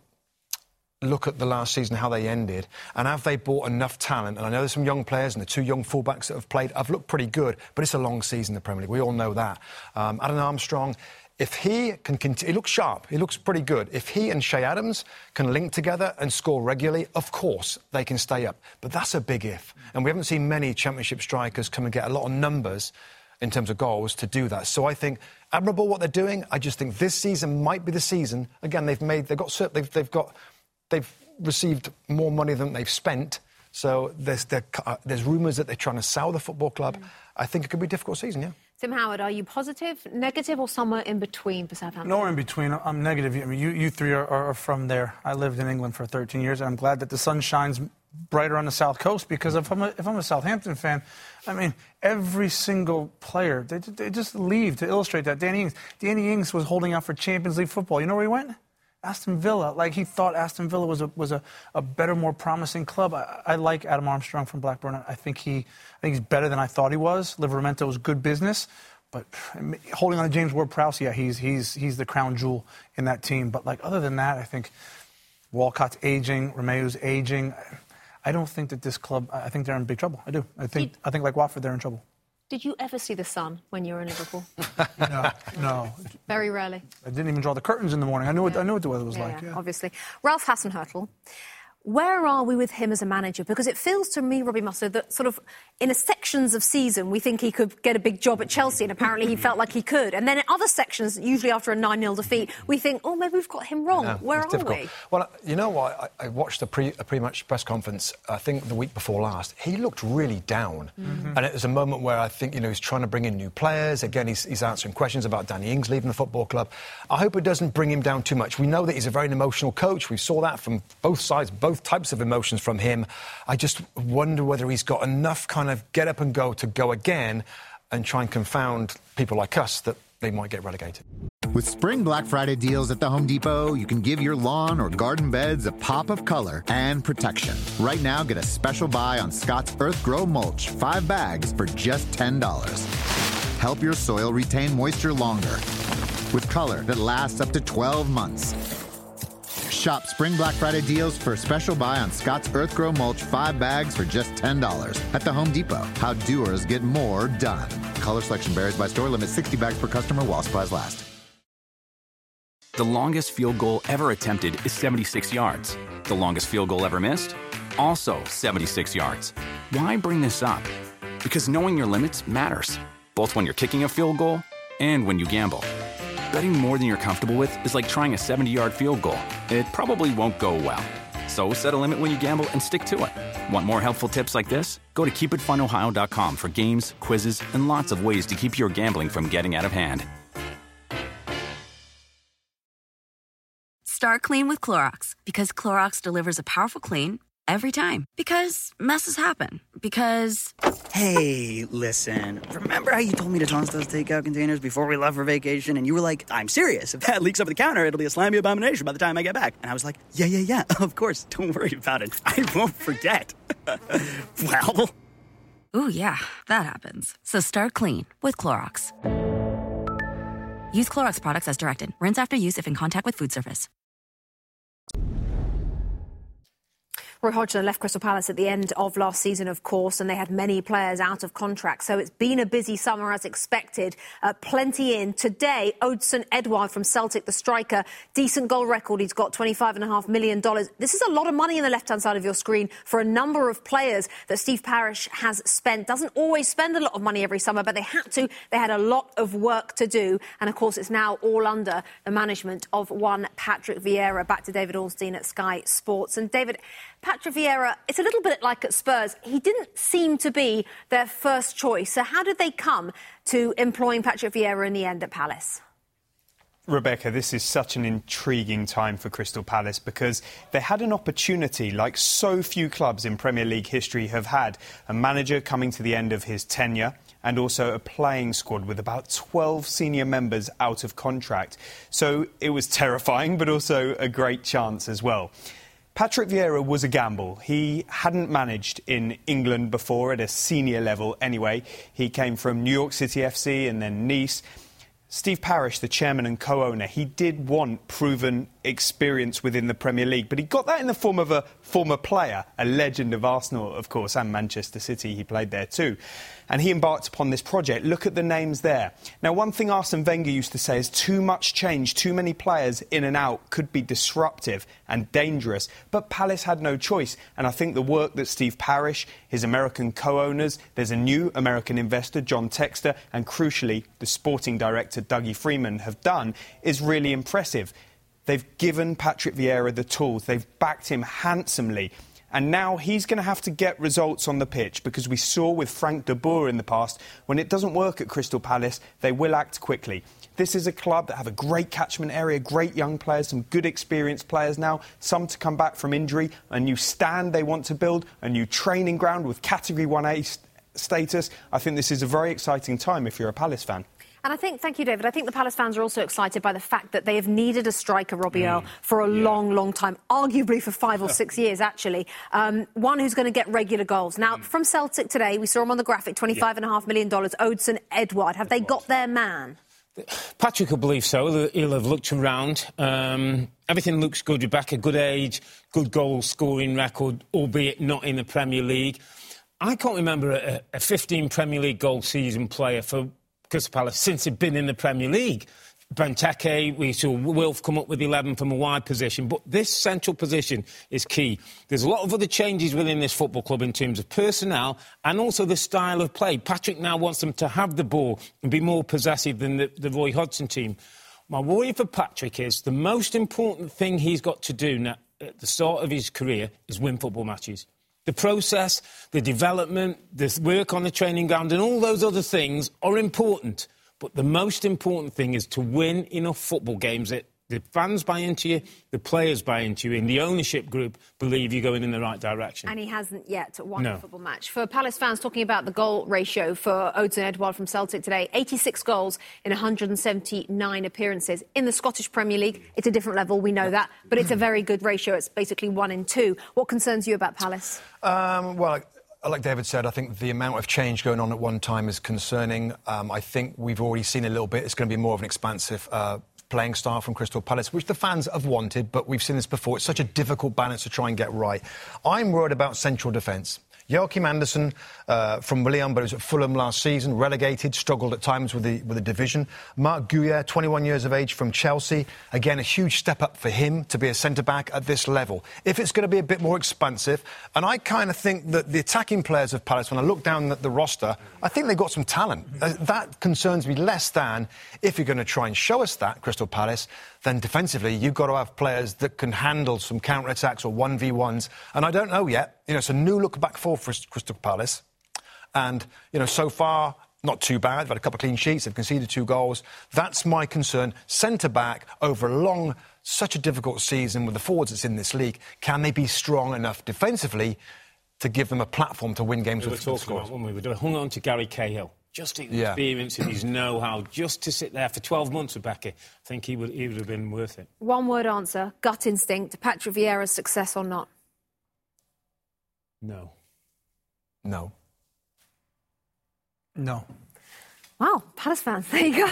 [SPEAKER 4] look at the last season, how they ended, and have they bought enough talent? And I know there's some young players, and the two young fullbacks that have played have looked pretty good, but it's a long season in the Premier League. We all know that. Um, Adam Armstrong, if he can continue, he looks sharp, he looks pretty good. If he and Shea Adams can link together and score regularly, of course they can stay up. But that's a big if. And we haven't seen many Championship strikers come and get a lot of numbers in terms of goals to do that. So I think admirable what they're doing. I just think this season might be the season. Again, they've made, they've got, they've, they've got. They've received more money than they've spent, so there's, uh, there's rumours that they're trying to sell the football club. Mm. I think it could be a difficult season, yeah.
[SPEAKER 2] Tim Howard, are you positive, negative, or somewhere in between for Southampton?
[SPEAKER 6] Nowhere in between. I'm negative. I mean, you, you three are, are from there. I lived in England for thirteen years, and I'm glad that the sun shines brighter on the South Coast, because if I'm a, if I'm a Southampton fan, I mean, every single player, they, they just leave to illustrate that. Danny Ings. Danny Ings was holding out for Champions League football. You know where he went? Aston Villa. Like, he thought Aston Villa was a was a, a better, more promising club. I, I like Adam Armstrong from Blackburn. I think he I think he's better than I thought he was. Livramento was good business, but holding on to James Ward-Prowse, yeah, he's he's he's the crown jewel in that team. But like, other than that, I think Walcott's aging, Romeu's aging. I don't think that this club. I think they're in big trouble. I do. I think I think like Watford, they're in trouble.
[SPEAKER 2] Did you ever see the sun when you were in Liverpool?
[SPEAKER 6] No, no.
[SPEAKER 2] Very rarely.
[SPEAKER 6] I didn't even draw the curtains in the morning. I knew what, yeah. I knew what the weather was
[SPEAKER 2] yeah,
[SPEAKER 6] like.
[SPEAKER 2] Yeah,
[SPEAKER 6] yeah.
[SPEAKER 2] Obviously. Ralph Hasenhüttl, Where are we with him as a manager? Because it feels to me, Robbie Mustoe, that sort of in a sections of season we think he could get a big job at Chelsea, and apparently he felt like he could. And then in other sections, usually after a nine nil defeat, we think, oh, maybe we've got him wrong.
[SPEAKER 4] No,
[SPEAKER 2] Where are
[SPEAKER 4] difficult.
[SPEAKER 2] we?
[SPEAKER 4] Well, you know what? I, I watched a, pre, a pre-match press conference, I think the week before last. He looked really down. Mm-hmm. And it was a moment where I think, you know, he's trying to bring in new players. Again, he's, he's answering questions about Danny Ings leaving the football club. I hope it doesn't bring him down too much. We know that he's a very emotional coach. We saw that from both sides, both types of emotions from him. I just wonder whether he's got enough kind of get up and go to go again and try and confound people like us that they might get relegated.
[SPEAKER 7] With Spring Black Friday deals at the Home Depot, you can give your lawn or garden beds a pop of color and protection. Right now, get a special buy on Scott's Earth Grow Mulch, five bags for just ten dollars. Help your soil retain moisture longer with color that lasts up to twelve months. Shop Spring Black Friday deals for a special buy on Scott's Earth Grow Mulch, five bags for just ten dollars at the Home Depot. How doers get more done. Color selection varies by store. Limit sixty bags per customer while supplies last.
[SPEAKER 8] The longest field goal ever attempted is seventy-six yards. The longest field goal ever missed? Also seventy-six yards. Why bring this up? Because knowing your limits matters, both when you're kicking a field goal and when you gamble. Betting more than you're comfortable with is like trying a seventy-yard field goal. It probably won't go well. So set a limit when you gamble and stick to it. Want more helpful tips like this? Go to keep it fun ohio dot com for games, quizzes, and lots of ways to keep your gambling from getting out of hand.
[SPEAKER 9] Start clean with Clorox, because Clorox delivers a powerful clean every time. Because messes happen. Because...
[SPEAKER 10] Hey, listen. Remember how you told me to toss those takeout containers before we left for vacation? And you were like, I'm serious. If that leaks over the counter, it'll be a slimy abomination by the time I get back. And I was like, yeah, yeah, yeah, of course. Don't worry about it. I won't forget. Well...
[SPEAKER 9] Ooh, yeah, that happens. So start clean with Clorox. Use Clorox products as directed. Rinse after use if in contact with food surface.
[SPEAKER 2] Roy Hodgson left Crystal Palace at the end of last season, of course, and they had many players out of contract. So it's been a busy summer as expected. Uh, plenty in. Today, Odsonne Edouard from Celtic, the striker, decent goal record. He's got twenty-five point five million dollars. This is a lot of money on the left-hand side of your screen for a number of players that Steve Parish has spent. Doesn't always spend a lot of money every summer, but they had to. They had a lot of work to do. And, of course, it's now all under the management of one Patrick Vieira. Back to David Ornstein at Sky Sports. And, David... Patrick Vieira, it's a little bit like at Spurs. He didn't seem to be their first choice. So how did they come to employing Patrick Vieira in the end at Palace?
[SPEAKER 5] Rebecca, this is such an intriguing time for Crystal Palace because they had an opportunity like so few clubs in Premier League history have had. A manager coming to the end of his tenure and also a playing squad with about twelve senior members out of contract. So it was terrifying, but also a great chance as well. Patrick Vieira was a gamble. He hadn't managed in England before at a senior level anyway. He came from New York City F C and then Nice. Steve Parish, the chairman and co-owner, he did want proven experience within the Premier League, but he got that in the form of a former player, a legend of Arsenal, of course, and Manchester City. He played there too. And he embarked upon this project. Look at the names there. Now, one thing Arsene Wenger used to say is too much change, too many players in and out could be disruptive and dangerous. But Palace had no choice. And I think the work that Steve Parish, his American co-owners, there's a new American investor, John Textor, and crucially, the sporting director, Dougie Freeman, have done is really impressive. They've given Patrick Vieira the tools. They've backed him handsomely. And now he's going to have to get results on the pitch because we saw with Frank de Boer in the past, when it doesn't work at Crystal Palace, they will act quickly. This is a club that have a great catchment area, great young players, some good experienced players now, some to come back from injury, a new stand they want to build, a new training ground with Category one A st- status. I think this is a very exciting time if you're a Palace fan.
[SPEAKER 2] And I think, thank you, David, I think the Palace fans are also excited by the fact that they have needed a striker, Robbie Earle, mm, for a yeah. long, long time, arguably for five or six years, actually. Um, one who's going to get regular goals. Now, mm. from Celtic today, we saw him on the graphic, twenty-five point five million dollars, Odsonne Edouard. Have they got their man?
[SPEAKER 3] Patrick will believe so. He'll have looked around. Um, everything looks good. Rebecca, good age, good goal-scoring record, albeit not in the Premier League. I can't remember a, a fifteen Premier League goal season player for Crystal Palace since he'd been in the Premier League. Benteke, we saw Wilf come up with eleven from a wide position, but this central position is key. There's a lot of other changes within this football club in terms of personnel and also the style of play. Patrick now wants them to have the ball and be more possessive than the, the Roy Hodgson team. My worry for Patrick is the most important thing he's got to do now, at the start of his career, is win football matches. The process, the development, the work on the training ground and all those other things are important. But the most important thing is to win enough football games that the fans buy into you, the players buy into you, and the ownership group believe you're going in the right direction.
[SPEAKER 2] And he hasn't yet won
[SPEAKER 3] no.
[SPEAKER 2] a football match. For Palace fans, talking about the goal ratio for Odsonne Edouard from Celtic today, eighty-six goals in one hundred seventy-nine appearances. In the Scottish Premier League, it's a different level, we know that, but it's a very good ratio. It's basically one in two. What concerns you about Palace?
[SPEAKER 4] Um, well... Like David said, I think the amount of change going on at one time is concerning. Um, I think we've already seen a little bit. It's going to be more of an expansive uh, playing style from Crystal Palace, which the fans have wanted, but we've seen this before. It's such a difficult balance to try and get right. I'm worried about central defence. Joachim Andersen uh, from Lyon, but he was at Fulham last season, relegated, struggled at times with the with the division. Marc Guéhi, twenty-one years of age from Chelsea. Again, a huge step up for him to be a centre-back at this level. If it's going to be a bit more expansive, and I kind of think that the attacking players of Palace, when I look down at the roster, I think they've got some talent. Uh, that concerns me less than if you're going to try and show us that, Crystal Palace, then defensively you've got to have players that can handle some counter-attacks or one v ones. And I don't know yet. You know, it's a new look back four for Crystal Palace. And, you know, so far, not too bad. They've had a couple of clean sheets. They've conceded two goals. That's my concern. Centre-back, over a long, such a difficult season with the forwards that's in this league, can they be strong enough defensively to give them a platform to win games
[SPEAKER 3] we
[SPEAKER 4] with
[SPEAKER 3] were
[SPEAKER 4] scores?
[SPEAKER 3] talking about when we were hung on to Gary Cahill. Just his
[SPEAKER 4] yeah.
[SPEAKER 3] experience and his know-how, just to sit there for twelve months with Becky, I think he would, he would have been worth it.
[SPEAKER 2] One-word answer, gut instinct. Patrick Vieira's success or not?
[SPEAKER 3] No.
[SPEAKER 4] No.
[SPEAKER 6] No.
[SPEAKER 2] Wow, Palace fans, there you go.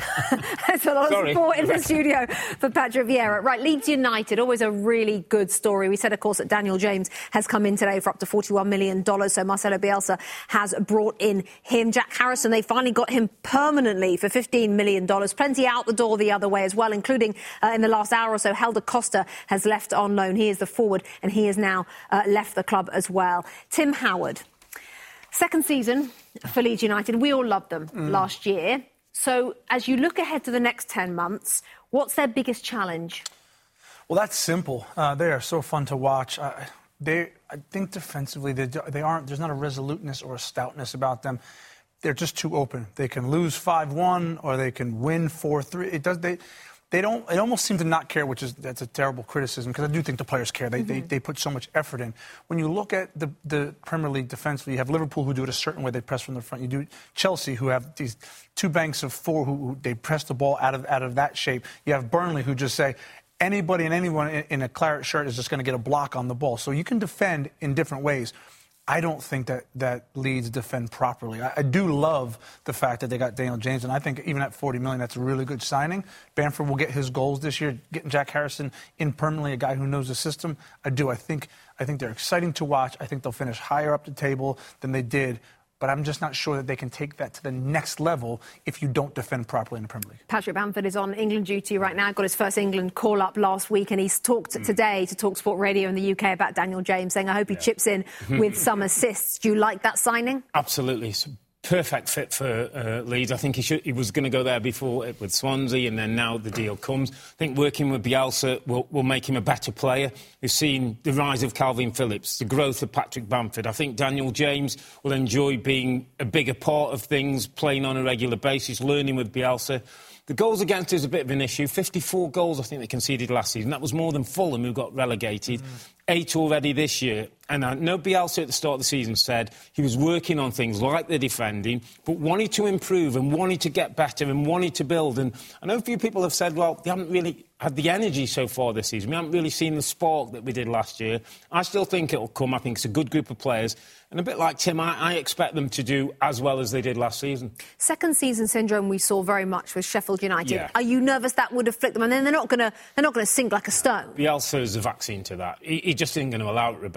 [SPEAKER 2] That's a lot
[SPEAKER 3] Sorry.
[SPEAKER 2] of support in the studio for Patrick Vieira. Right, Leeds United, always a really good story. We said, of course, that Daniel James has come in today for up to forty-one million dollars, so Marcelo Bielsa has brought in him. Jack Harrison, they finally got him permanently for fifteen million dollars. Plenty out the door the other way as well, including uh, in the last hour or so, Helder Costa has left on loan. He is the forward, and he has now uh, left the club as well. Tim Howard. Second season for Leeds United. We all loved them mm. last year. So as you look ahead to the next ten months, what's their biggest challenge?
[SPEAKER 6] Well, that's simple. Uh, they are so fun to watch. Uh, they, I think defensively, they, they aren't. There's not a resoluteness or a stoutness about them. They're just too open. They can lose five one or they can win four three. It does. They. They don't. They almost seem to not care, which is that's a terrible criticism because I do think the players care. They, mm-hmm. they they put so much effort in. When you look at the the Premier League defensively, you have Liverpool who do it a certain way. They press from the front. You do Chelsea who have these two banks of four who, who they press the ball out of out of that shape. You have Burnley who just say anybody and anyone in, in a claret shirt is just going to get a block on the ball. So you can defend in different ways. I don't think that, that Leeds defend properly. I, I do love the fact that they got Daniel James, and I think even at forty million dollars, that's a really good signing. Bamford will get his goals this year. Getting Jack Harrison in permanently, a guy who knows the system, I do. I think I think they're exciting to watch. I think they'll finish higher up the table than they did. But I'm just not sure that they can take that to the next level if you don't defend properly in the Premier League.
[SPEAKER 2] Patrick Bamford is on England duty right now. Got his first England call-up last week, and he's talked mm. today to TalkSport Radio in the U K about Daniel James, saying, I hope he yeah. chips in with some assists. Do you like that signing?
[SPEAKER 3] Absolutely. It's a perfect fit for uh, Leeds. I think he should, he was going to go there before it with Swansea, and then now the deal comes. I think working with Bielsa will, will make him a better player. We've seen the rise of Calvin Phillips, the growth of Patrick Bamford. I think Daniel James will enjoy being a bigger part of things, playing on a regular basis, learning with Bielsa. The goals against is a bit of an issue. fifty-four goals, I think, they conceded last season. That was more than Fulham, who got relegated. Mm. Eight already this year. And I know Bielsa at the start of the season said he was working on things like the defending, but wanted to improve and wanted to get better and wanted to build. And I know a few people have said, well, they haven't really had the energy so far this season. We haven't really seen the spark that we did last year. I still think it'll come. I think it's a good group of players. And a bit like Tim, I, I expect them to do as well as they did last season. Second
[SPEAKER 2] season syndrome we saw very much with Sheffield United.
[SPEAKER 3] Yeah.
[SPEAKER 2] Are you nervous that would afflict them? And then they're not going to they're not going to sink like a stone.
[SPEAKER 3] Bielsa is the vaccine to that. He, he just isn't going to allow it, Rebecca.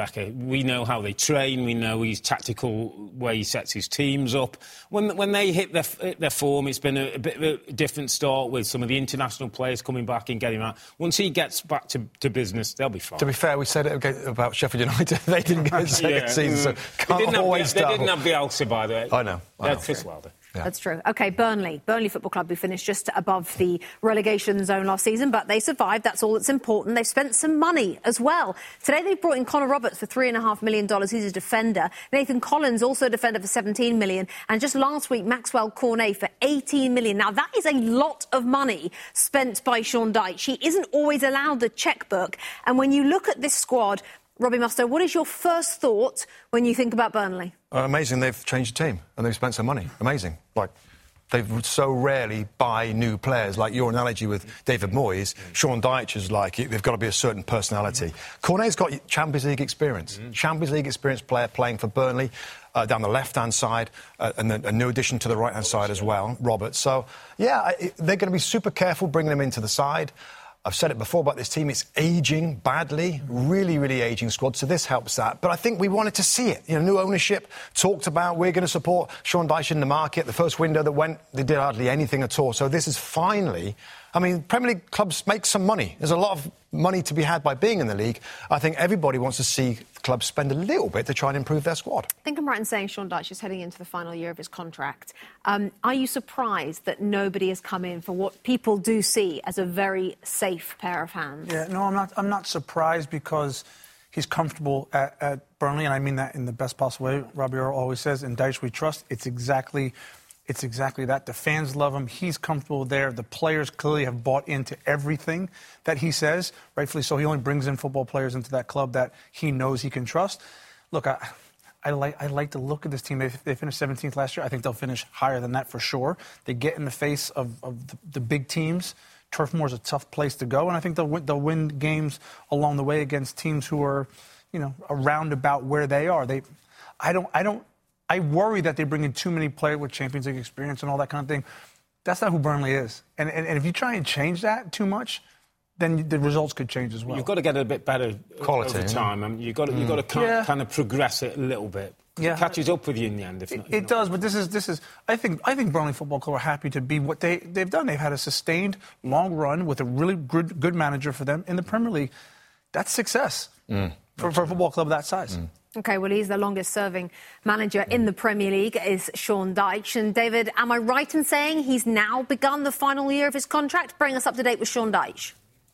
[SPEAKER 3] we know how they train. We know his tactical way he sets his teams up. When when they hit their their form, it's been a, a bit of a different start with some of the international players coming back and getting out. Once he gets back to, to business, they'll be fine.
[SPEAKER 4] To be fair, we said it about Sheffield United. They didn't get a second
[SPEAKER 3] yeah.
[SPEAKER 4] season, so can't
[SPEAKER 3] they didn't
[SPEAKER 4] always
[SPEAKER 3] have,
[SPEAKER 4] tell.
[SPEAKER 3] They didn't have Bielsa, by the way.
[SPEAKER 4] I know. I
[SPEAKER 3] That's
[SPEAKER 4] know.
[SPEAKER 3] Chris Wilder.
[SPEAKER 4] Yeah.
[SPEAKER 2] That's true. OK, Burnley. Burnley Football Club, who finished just above the relegation zone last season, but they survived. That's all that's important. They've spent some money as well. Today they've brought in Connor Roberts for three point five million dollars. He's a defender. Nathan Collins, also a defender, for seventeen million dollars. And just last week, Maxwell Cornet for eighteen million dollars. Now, that is a lot of money spent by Sean Dyche. He isn't always allowed the chequebook. And when you look at this squad, Robbie Mustoe, what is your first thought when you think about Burnley?
[SPEAKER 4] Uh, amazing they've changed the team and they've spent some money. Amazing. Like, they so rarely buy new players. Like your analogy with David Moyes, Sean Dyche is like, they've got to be a certain personality. Mm-hmm. Cornet's got Champions League experience. Mm-hmm. Champions League experience player playing for Burnley uh, down the left-hand side, uh, and then a new addition to the right-hand side as well, Roberts. So, yeah, I, they're going to be super careful bringing them into the side. I've said it before about this team, it's ageing badly, really, really ageing squad, so this helps that. But I think we wanted to see it. You know, new ownership, talked about, we're going to support Sean Dyche in the market. The first window that went, they did hardly anything at all. So this is finally... I mean, Premier League clubs make some money. There's a lot of money to be had by being in the league. I think everybody wants to see clubs spend a little bit to try and improve their squad.
[SPEAKER 2] I think I'm right in saying Sean Dyche is heading into the final year of his contract. Um, are you surprised that nobody has come in for what people do see as a very safe pair of hands?
[SPEAKER 6] Yeah, no, I'm not. I'm not surprised because he's comfortable at, at Burnley, and I mean that in the best possible way. Robbie Earl always says, "In Dyche we trust." It's exactly. It's exactly that. The fans love him. He's comfortable there. The players clearly have bought into everything that he says, rightfully so. He only brings in football players into that club that he knows he can trust. Look, I, I like I like the look of this team. They, they finished seventeenth last year. I think they'll finish higher than that for sure. They get in the face of, of the, the big teams. Turf Moor is a tough place to go, and I think they'll win, they'll win games along the way against teams who are, you know, around about where they are. They, I don't, I don't. I worry that they bring in too many players with Champions League experience and all that kind of thing. That's not who Burnley is. And, and, and if you try and change that too much, then the results could change as well.
[SPEAKER 3] You've got to get a bit better
[SPEAKER 4] quality
[SPEAKER 3] over time. I mean, you've got to, mm. you've got to kind,
[SPEAKER 6] yeah.
[SPEAKER 3] kind of progress it a little bit.
[SPEAKER 6] Yeah.
[SPEAKER 3] It catches up with you in the end. If
[SPEAKER 6] it
[SPEAKER 3] not, if
[SPEAKER 6] it
[SPEAKER 3] not.
[SPEAKER 6] does, but this is this is. I think I think Burnley Football Club are happy to be what they they've done. They've had a sustained long run with a really good good manager for them in the Premier League. That's success mm. for, for a football club that size. Mm.
[SPEAKER 2] OK, well, he's the longest-serving manager in the Premier League, is Sean Dyche. And, David, am I right in saying he's now begun the final year of his contract? Bring us up to date with Sean Dyche.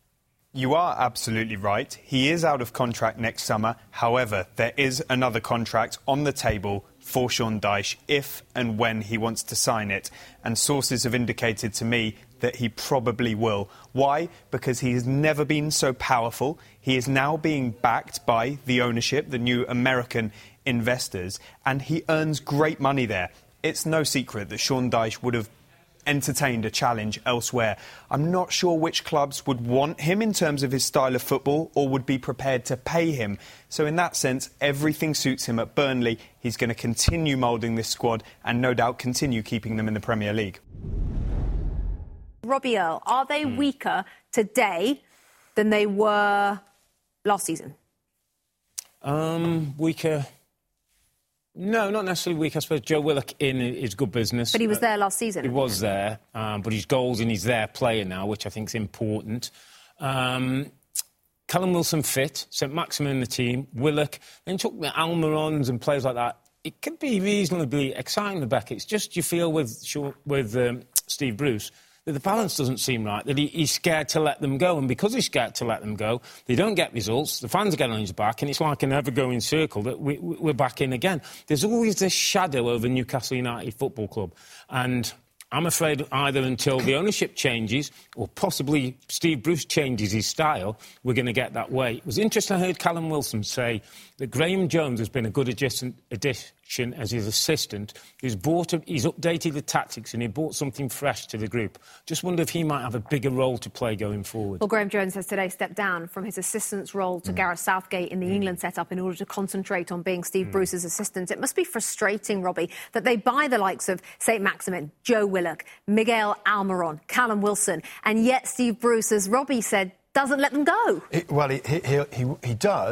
[SPEAKER 5] You are absolutely right. He is out of contract next summer. However, there is another contract on the table for Sean Dyche if and when he wants to sign it. And sources have indicated to me that he probably will. Why? Because he has never been so powerful. He is now being backed by the ownership, the new American investors, and he earns great money there. It's no secret that Sean Dyche would have entertained a challenge elsewhere. I'm not sure which clubs would want him in terms of his style of football or would be prepared to pay him. So in that sense, everything suits him at Burnley. He's going to continue moulding this squad and no doubt continue keeping them in the Premier League.
[SPEAKER 2] Robbie Earl, are they mm. weaker today than they were last season?
[SPEAKER 3] Um, weaker... No, not necessarily weak. I suppose Joe Willock in is good business.
[SPEAKER 2] But he was there last season.
[SPEAKER 3] He was there, um, but his goals and he's there player now, which I think is important. Um, Callum Wilson fit, Saint Maximin in the team, Willock. Then took the Almirons and players like that. It could be reasonably exciting, Rebecca. It's just you feel with with um, Steve Bruce that the balance doesn't seem right, that he, he's scared to let them go. And because he's scared to let them go, they don't get results, the fans get on his back, and it's like an ever-going circle that we, we're back in again. There's always this shadow over Newcastle United Football Club. And I'm afraid either until the ownership changes or possibly Steve Bruce changes his style, we're going to get that way. It was interesting, I heard Callum Wilson say that Graham Jones has been a good addition as his assistant. He's brought, a, he's updated the tactics and he brought something fresh to the group. Just wonder if he might have a bigger role to play going forward.
[SPEAKER 2] Well, Graham Jones has today stepped down from his assistant's role to mm. Gareth Southgate in the mm. England setup in order to concentrate on being Steve mm. Bruce's assistant. It must be frustrating, Robbie, that they buy the likes of Saint Maximin, Joe Willock, Miguel Almiron, Callum Wilson, and yet Steve Bruce, as Robbie said, doesn't let them go.
[SPEAKER 4] He, well, he, he, he, he does,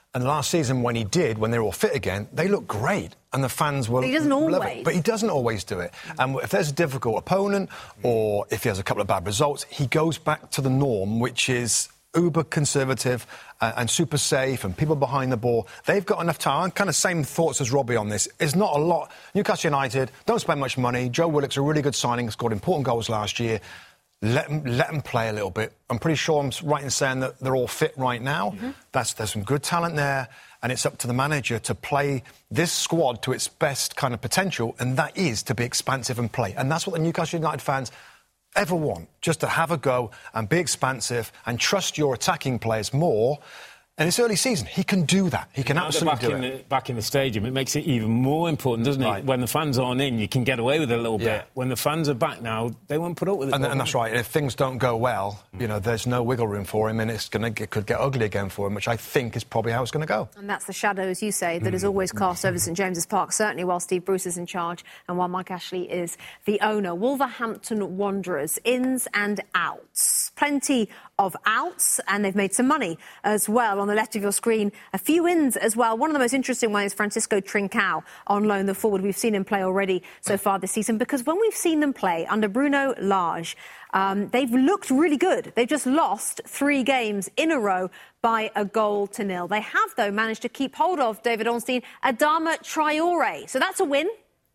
[SPEAKER 4] And last season, when he did, when they were all fit again, they looked great. And the fans were...
[SPEAKER 2] But he doesn't always.
[SPEAKER 4] Love it. But he doesn't always do it. And if there's a difficult opponent or if he has a couple of bad results, he goes back to the norm, which is uber conservative uh, and super safe and people behind the ball. They've got enough time. Kind of same thoughts as Robbie on this. It's not a lot. Newcastle United don't spend much money. Joe Willock's a really good signing, scored important goals last year. Let them, let them play a little bit. I'm pretty sure I'm right in saying that they're all fit right now. Mm-hmm. That's, there's some good talent there, and it's up to the manager to play this squad to its best kind of potential, and that is to be expansive and play. And that's what the Newcastle United fans ever want, just to have a go and be expansive and trust your attacking players more. And it's early season. He can do that. He can
[SPEAKER 3] now
[SPEAKER 4] absolutely
[SPEAKER 3] back
[SPEAKER 4] do
[SPEAKER 3] in
[SPEAKER 4] it.
[SPEAKER 3] The, back in the stadium, it makes it even more important, doesn't it?
[SPEAKER 4] Right.
[SPEAKER 3] When the fans aren't in, you can get away with it a little
[SPEAKER 4] Yeah.
[SPEAKER 3] bit. When the fans are back now, they won't put up with it.
[SPEAKER 4] And, and that's right. If things don't go well, you know, there's no wiggle room for him, and it's going to it could get ugly again for him, which I think is probably how it's going to go.
[SPEAKER 2] And that's the shadow, as you say, that is always cast over St James's Park, certainly while Steve Bruce is in charge and while Mike Ashley is the owner. Wolverhampton Wanderers, ins and outs. Plenty of outs, and they've made some money as well. On the left of your screen, a few ins as well. One of the most interesting ones is Francisco Trincao on loan, the forward. We've seen him play already so far this season, because when we've seen them play under Bruno Lage, um, they've looked really good. They've just lost three games in a row by a goal to nil. They have, though, managed to keep hold of, David Ornstein, Adama Traore. So that's a win.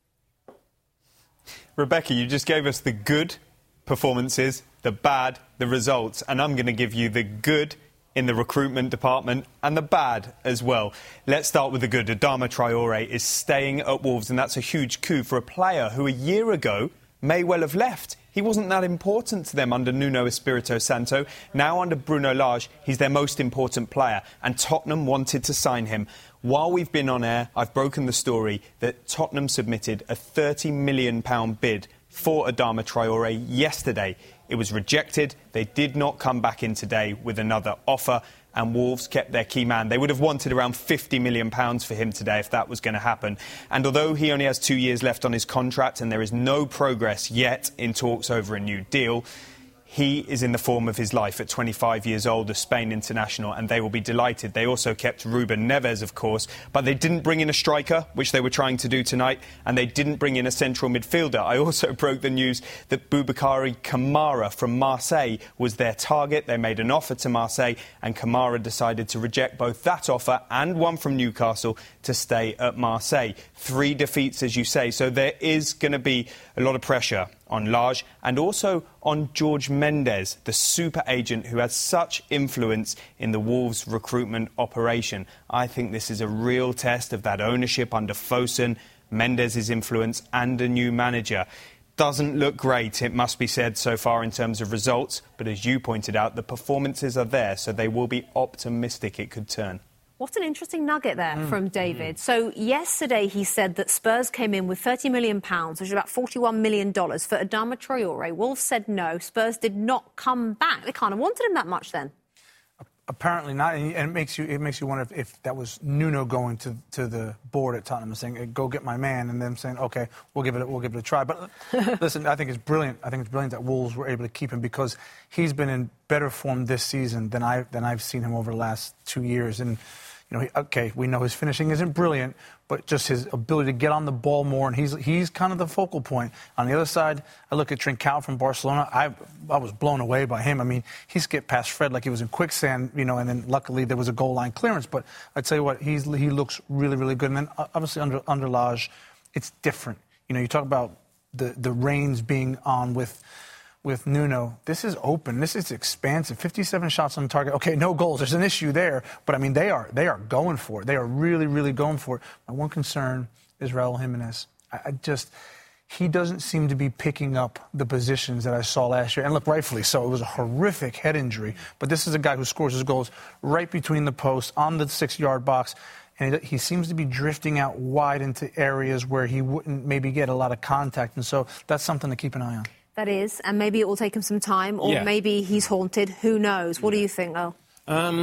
[SPEAKER 5] Rebecca, you just gave us the good performances, the bad, the results, and I'm going to give you the good in the recruitment department and the bad as well. Let's start with the good. Adama Traore is staying at Wolves, and that's a huge coup for a player who a year ago may well have left. He wasn't that important to them under Nuno Espirito Santo. Now under Bruno Lage, he's their most important player, and Tottenham wanted to sign him. While we've been on air, I've broken the story that Tottenham submitted a thirty million pounds bid for Adama Traore yesterday. It was rejected. They did not come back in today with another offer, and Wolves kept their key man. They would have wanted around fifty million pounds for him today if that was going to happen. And although he only has two years left on his contract and there is no progress yet in talks over a new deal, he is in the form of his life at twenty-five years old, a Spain international, and they will be delighted. They also kept Ruben Neves, of course, but they didn't bring in a striker, which they were trying to do tonight, and they didn't bring in a central midfielder. I also broke the news that Boubakary Kamara from Marseille was their target. They made an offer to Marseille, and Kamara decided to reject both that offer and one from Newcastle to stay at Marseille. Three defeats, as you say, so there is going to be a lot of pressure on Lage and also on George Mendes, the super agent who has such influence in the Wolves recruitment operation. I think this is a real test of that ownership under Fosun, Mendes' influence and a new manager. Doesn't look great, it must be said, so far in terms of results, but as you pointed out, the performances are there, so they will be optimistic it could turn.
[SPEAKER 2] What an interesting nugget there
[SPEAKER 5] Mm.
[SPEAKER 2] from David. Mm. So yesterday he said that Spurs came in with thirty million pounds, which is about forty-one million dollars, for Adama Traore. Wolves said no. Spurs did not come back. They kind of wanted him that much then.
[SPEAKER 6] Apparently not, and it makes you it makes you wonder if, if that was Nuno going to, to the board at Tottenham and saying, "Go get my man," and them saying, "Okay, we'll give it we'll give it a try." But listen, I think it's brilliant. I think it's brilliant that Wolves were able to keep him because he's been in better form this season than I than I've seen him over the last two years. And you know, he, okay, we know his finishing isn't brilliant, but just his ability to get on the ball more, and he's he's kind of the focal point. On the other side, I look at Trincao from Barcelona. I I was blown away by him. I mean, he skipped past Fred like he was in quicksand, you know, and then luckily there was a goal line clearance. But I tell you what, he's he looks really really good. And then obviously under under Lage, it's different. You know, you talk about the the reins being on with. With Nuno, this is open. This is expansive. fifty-seven shots on target. Okay, no goals. There's an issue there, but I mean they are they are going for it. They are really really going for it. My one concern is Raul Jimenez. I, I just he doesn't seem to be picking up the positions that I saw last year. And look, rightfully so. It was a horrific head injury, but this is a guy who scores his goals right between the posts on the six-yard box. And he seems to be drifting out wide into areas where he wouldn't maybe get a lot of contact. And so that's something to keep an eye on.
[SPEAKER 2] That is, and maybe it will take him some time, or
[SPEAKER 3] Yeah.
[SPEAKER 2] maybe he's haunted. Who knows? What do you think, though?
[SPEAKER 3] Um,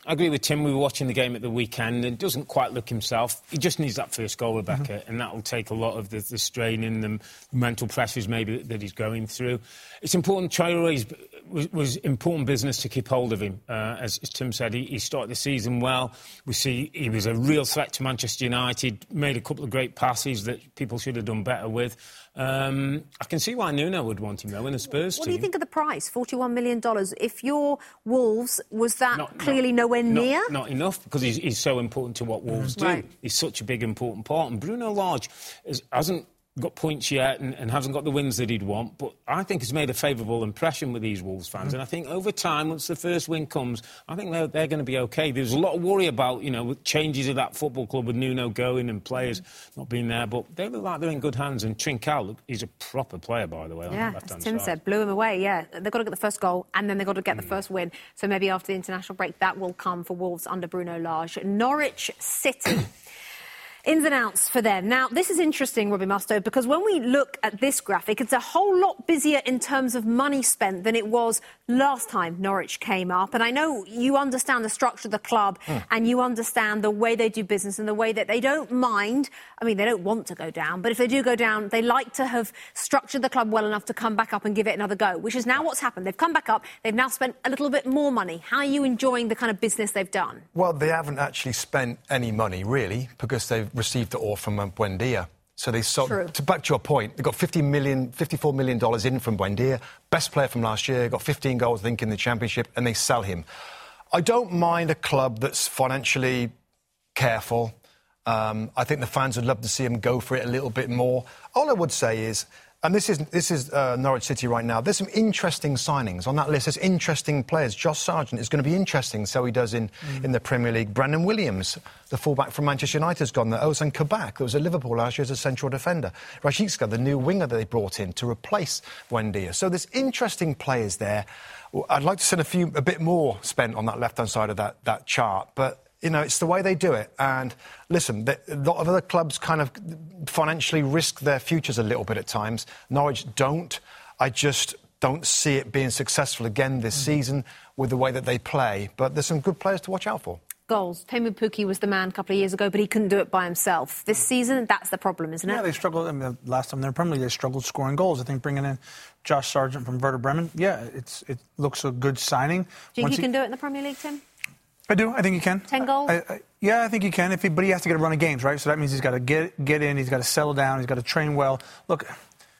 [SPEAKER 3] I agree with Tim. We were watching the game at the weekend and doesn't quite look himself. He just needs that first goal, Rebecca, mm-hmm. and that will take a lot of the, the strain and the mental pressures maybe that, that he's going through. It's important. Traore was, was important business to keep hold of him. Uh, as, as Tim said, he, he started the season well. We see he was a real threat to Manchester United, made a couple of great passes that people should have done better with. Um, I can see why Nuno would want him, though, in the Spurs
[SPEAKER 2] what
[SPEAKER 3] team.
[SPEAKER 2] What do you think of the price, forty-one million dollars? If you're Wolves, was that
[SPEAKER 3] not,
[SPEAKER 2] clearly
[SPEAKER 3] not,
[SPEAKER 2] nowhere
[SPEAKER 3] not,
[SPEAKER 2] near?
[SPEAKER 3] Not enough, because he's, he's so important to what Wolves do.
[SPEAKER 2] Right.
[SPEAKER 3] He's such a big, important part. And Bruno Lage is, hasn't got points yet and, and hasn't got the wins that he'd want, but I think he's made a favourable impression with these Wolves fans. Mm. And I think over time, once the first win comes, I think they're, they're going to be OK. There's a lot of worry about, you know, with changes of that football club with Nuno going and players mm. not being there, but they look like they're in good hands. And Trincao, he's a proper player, by the way, on
[SPEAKER 2] yeah,
[SPEAKER 3] the left-hand
[SPEAKER 2] as Tim
[SPEAKER 3] side.
[SPEAKER 2] said, blew him away, yeah. They've got to get the first goal and then they've got to get mm. the first win. So maybe after the international break, that will come for Wolves under Bruno Lage. Norwich City. Ins and outs for them. Now, this is interesting, Robbie Mustoe, because when we look at this graphic, it's a whole lot busier in terms of money spent than it was last time Norwich came up. And I know you understand the structure of the club mm. and you understand the way they do business and the way that they don't mind. I mean, they don't want to go down, but if they do go down, they like to have structured the club well enough to come back up and give it another go, which is now what's happened. They've come back up. They've now spent a little bit more money. How are you enjoying the kind of business they've done?
[SPEAKER 4] Well, they haven't actually spent any money, really, because they've received it all from um, Buendia. So they sold, to back to your point, they got fifty million, fifty-four million dollars in from Buendia, best player from last year, got fifteen goals, I think, in the Championship, and they sell him. I don't mind a club that's financially careful. Um, I think the fans would love to see him go for it a little bit more. All I would say is, and this is this is uh, Norwich City right now, there's some interesting signings on that list. There's interesting players. Josh Sargent is going to be interesting, so he does in, mm. in the Premier League. Brandon Williams, the fullback from Manchester United, has gone there. Ozan Kabak, that was at Liverpool last year as a central defender. Rashicka, the new winger that they brought in to replace Buendia. So there's interesting players there. I'd like to see a few, a bit more spent on that left-hand side of that, that chart, but you know, it's the way they do it. And listen, the, a lot of other clubs kind of financially risk their futures a little bit at times. Norwich don't. I just don't see it being successful again this mm. season with the way that they play. But there's some good players to watch out for.
[SPEAKER 2] Goals. Teemu Pukki was the man a couple of years ago, but he couldn't do it by himself. This season, that's the problem, isn't it?
[SPEAKER 6] Yeah, they struggled. I mean, last time they were in Premier League, they struggled scoring goals. I think bringing in Josh Sargent from Werder Bremen, yeah, it's it looks a good signing.
[SPEAKER 2] Do you think
[SPEAKER 6] Once
[SPEAKER 2] he
[SPEAKER 6] he
[SPEAKER 2] can do it in the Premier League, Tim?
[SPEAKER 6] I do. I think he can.
[SPEAKER 2] Ten goals?
[SPEAKER 6] I, I, yeah, I think he can. If he, but he has to get a run of games, right? So that means he's got to get get in. He's got to settle down. He's got to train well. Look,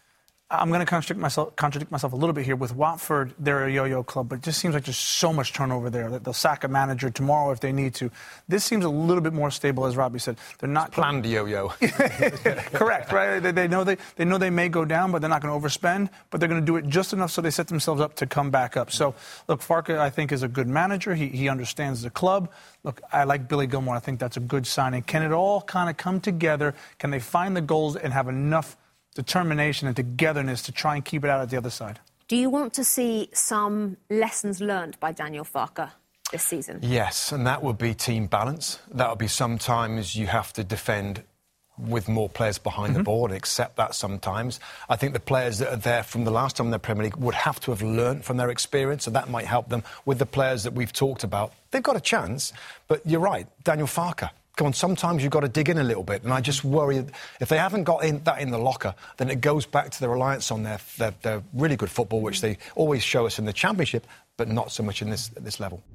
[SPEAKER 6] I'm going to contradict myself, contradict myself a little bit here. With Watford, they're a yo-yo club, but it just seems like there's so much turnover there that they'll sack a manager tomorrow if they need to. This seems a little bit more stable, as Robbie said. They're not
[SPEAKER 4] it's planned yo-yo.
[SPEAKER 6] Correct, right? They, they know they they know they may go down, but they're not going to overspend. But they're going to do it just enough so they set themselves up to come back up. So, look, Farke, I think, is a good manager. He he understands the club. Look, I like Billy Gilmore. I think that's a good signing. Can it all kind of come together? Can they find the goals and have enough determination and togetherness to try and keep it out at the other side?
[SPEAKER 2] Do you want to see some lessons learned by Daniel Farke this season?
[SPEAKER 4] Yes, and that would be team balance. That would be sometimes you have to defend with more players behind mm-hmm. the ball and accept that sometimes. I think the players that are there from the last time in the Premier League would have to have learned from their experience, and that might help them with the players that we've talked about. They've got a chance, but you're right, Daniel Farke. Come on, sometimes you've got to dig in a little bit, and I just worry if they haven't got in, that in the locker, then it goes back to the reliance on their, their, their really good football, which they always show us in the Championship, but not so much in this, at this level.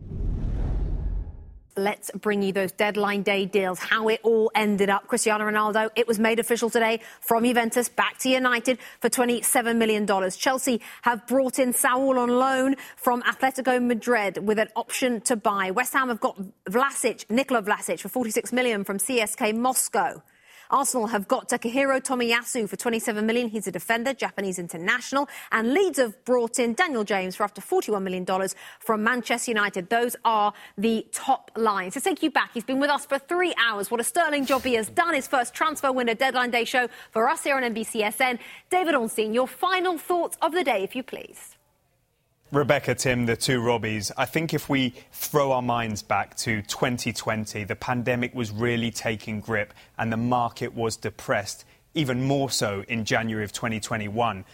[SPEAKER 2] Let's bring you those deadline day deals, how it all ended up. Cristiano Ronaldo, it was made official today from Juventus back to United for twenty-seven million dollars. Chelsea have brought in Saul on loan from Atletico Madrid with an option to buy. West Ham have got Vlasic, Nikola Vlasic for forty-six million dollars from C S K Moscow. Arsenal have got Takahiro Tomiyasu for twenty-seven million dollars. He's a defender, Japanese international. And Leeds have brought in Daniel James for up to forty-one million dollars from Manchester United. Those are the top lines. To take you back, he's been with us for three hours. What a sterling job he has done. His first transfer window deadline day show for us here on N B C S N. David Ornstein, your final thoughts of the day, if you please.
[SPEAKER 5] Rebecca, Tim, the two Robbies, I think if we throw our minds back to twenty twenty, the pandemic was really taking grip and the market was depressed, even more so in January of twenty twenty-one.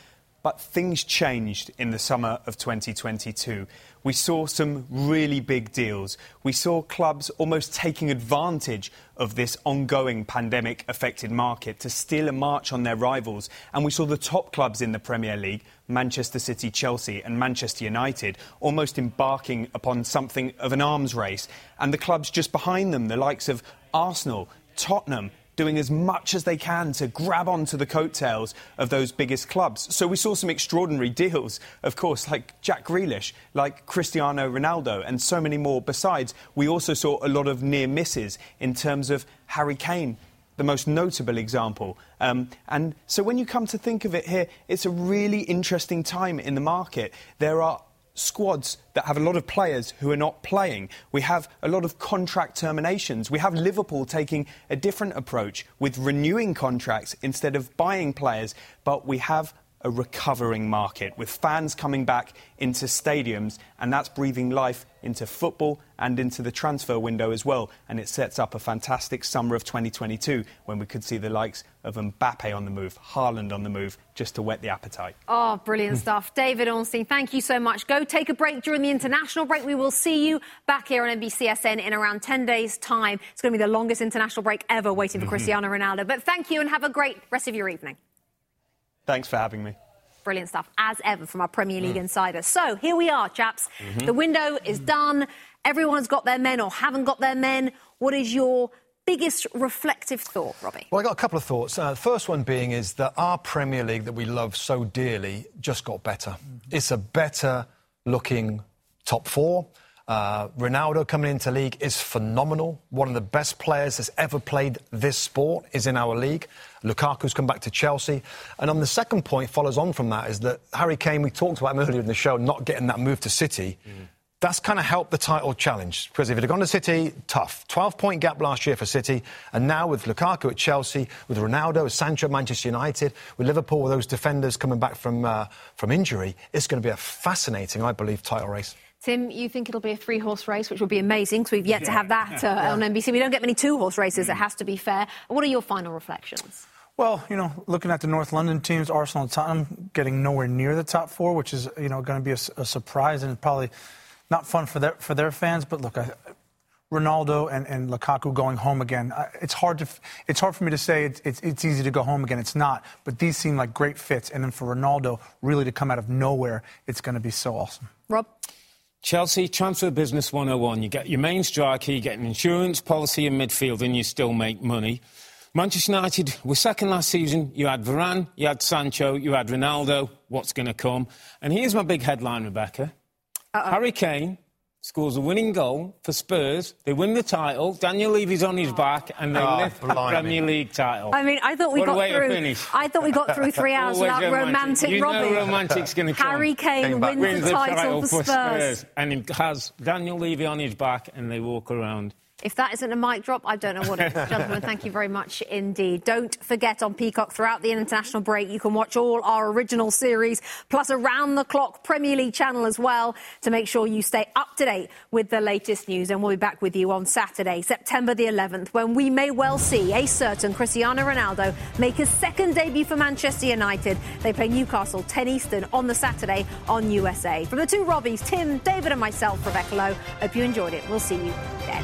[SPEAKER 5] But things changed in the summer of twenty twenty-two. We saw some really big deals. We saw clubs almost taking advantage of this ongoing pandemic-affected market to steal a march on their rivals. And we saw the top clubs in the Premier League, Manchester City, Chelsea and Manchester United, almost embarking upon something of an arms race. And the clubs just behind them, the likes of Arsenal, Tottenham, doing as much as they can to grab onto the coattails of those biggest clubs. So we saw some extraordinary deals, of course, like Jack Grealish, like Cristiano Ronaldo, and so many more. Besides, we also saw a lot of near misses in terms of Harry Kane, the most notable example. Um, and so when you come to think of it here, it's a really interesting time in the market. There are squads that have a lot of players who are not playing. We have a lot of contract terminations. We have Liverpool taking a different approach with renewing contracts instead of buying players. But we have a recovering market with fans coming back into stadiums, and that's breathing life into football and into the transfer window as well. And it sets up a fantastic summer of twenty twenty-two when we could see the likes of Mbappe on the move, Haaland on the move, just to whet the appetite.
[SPEAKER 2] Oh, brilliant stuff. David Ornstein, thank you so much. Go take a break during the international break. We will see you back here on N B C S N in around ten days' time. It's going to be the longest international break ever waiting for mm-hmm. Cristiano Ronaldo. But thank you and have a great rest of your evening.
[SPEAKER 5] Thanks for having me.
[SPEAKER 2] Brilliant stuff, as ever, from our Premier League mm. insiders. So, here we are, chaps. Mm-hmm. The window is done. Everyone's got their men or haven't got their men. What is your biggest reflective thought, Robbie?
[SPEAKER 4] Well, I got a couple of thoughts. Uh, the first one being is that our Premier League that we love so dearly just got better. Mm-hmm. It's a better-looking top four. Uh, Ronaldo coming into league is phenomenal. One of the best players that's ever played this sport is in our league. Lukaku's come back to Chelsea. And on the second point, follows on from that, is that Harry Kane, we talked about him earlier in the show, not getting that move to City. Mm. That's kind of helped the title challenge. Because if it had gone to City, tough. twelve-point gap last year for City. And now with Lukaku at Chelsea, with Ronaldo, with Sancho at Manchester United, with Liverpool, with those defenders coming back from, uh, from injury, it's going to be a fascinating, I believe, title race.
[SPEAKER 2] Tim, you think it'll be a three-horse race, which will be amazing, because we've yet yeah. to have that uh, yeah. on N B C. We don't get many two-horse races, mm. it has to be fair. What are your final reflections?
[SPEAKER 6] Well, you know, looking at the North London teams, Arsenal and Tottenham getting nowhere near the top four, which is, you know, going to be a, a surprise and probably not fun for their for their fans. But look, I, Ronaldo and, and Lukaku going home again. I, it's hard to it's hard for me to say it's, it's it's easy to go home again. It's not. But these seem like great fits. And then for Ronaldo really to come out of nowhere, it's going to be so awesome.
[SPEAKER 2] Rob?
[SPEAKER 3] Chelsea, transfer business one oh one. You get your main striker, you get an insurance policy in midfield, and you still make money. Manchester United were second last season. You had Varane, you had Sancho, you had Ronaldo. What's going to come? And here's my big headline, Rebecca. Uh-oh. Harry Kane scores a winning goal for Spurs. They win the title. Daniel Levy's on his back, and they oh, lift the Premier League title.
[SPEAKER 2] I mean, I thought we
[SPEAKER 3] what
[SPEAKER 2] got through. I thought we got through three hours without romantic,
[SPEAKER 3] romantic Robbie. You know romantic's going to come.
[SPEAKER 2] Harry Kane wins, wins the, the title, title for Spurs. Spurs,
[SPEAKER 3] and he has Daniel Levy on his back, and they walk around.
[SPEAKER 2] If that isn't a mic drop, I don't know what it is. Gentlemen, thank you very much indeed. Don't forget, on Peacock, throughout the international break, you can watch all our original series, plus around-the-clock Premier League channel as well, to make sure you stay up to date with the latest news. And we'll be back with you on Saturday, September the eleventh, when we may well see a certain Cristiano Ronaldo make his second debut for Manchester United. They play Newcastle ten Eastern on the Saturday on U S A. From the two Robbies, Tim, David and myself, Rebecca Lowe, hope you enjoyed it. We'll see you then.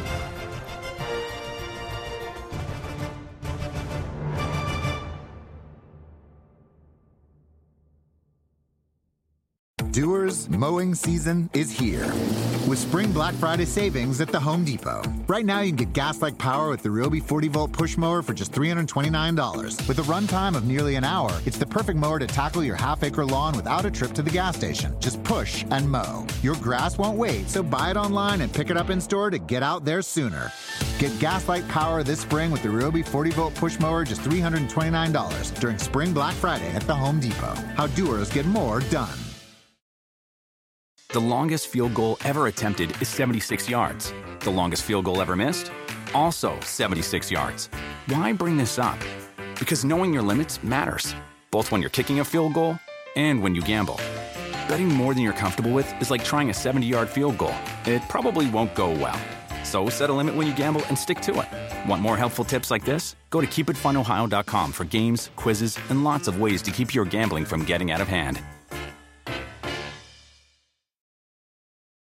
[SPEAKER 7] Doers, mowing season is here. With Spring Black Friday savings at the Home Depot. Right now, you can get gas-like power with the Ryobi forty volt push mower for just three hundred twenty-nine dollars. With a runtime of nearly an hour, it's the perfect mower to tackle your half-acre lawn without a trip to the gas station. Just push and mow. Your grass won't wait, so buy it online and pick it up in-store to get out there sooner. Get gas-like power this spring with the Ryobi forty volt push mower, just three hundred twenty-nine dollars during Spring Black Friday at the Home Depot. How doers get more done.
[SPEAKER 8] The longest field goal ever attempted is seventy-six yards. The longest field goal ever missed? Also seventy-six yards. Why bring this up? Because knowing your limits matters, both when you're kicking a field goal and when you gamble. Betting more than you're comfortable with is like trying a seventy yard field goal. It probably won't go well. So set a limit when you gamble and stick to it. Want more helpful tips like this? Go to keep it fun ohio dot com for games, quizzes, and lots of ways to keep your gambling from getting out of hand.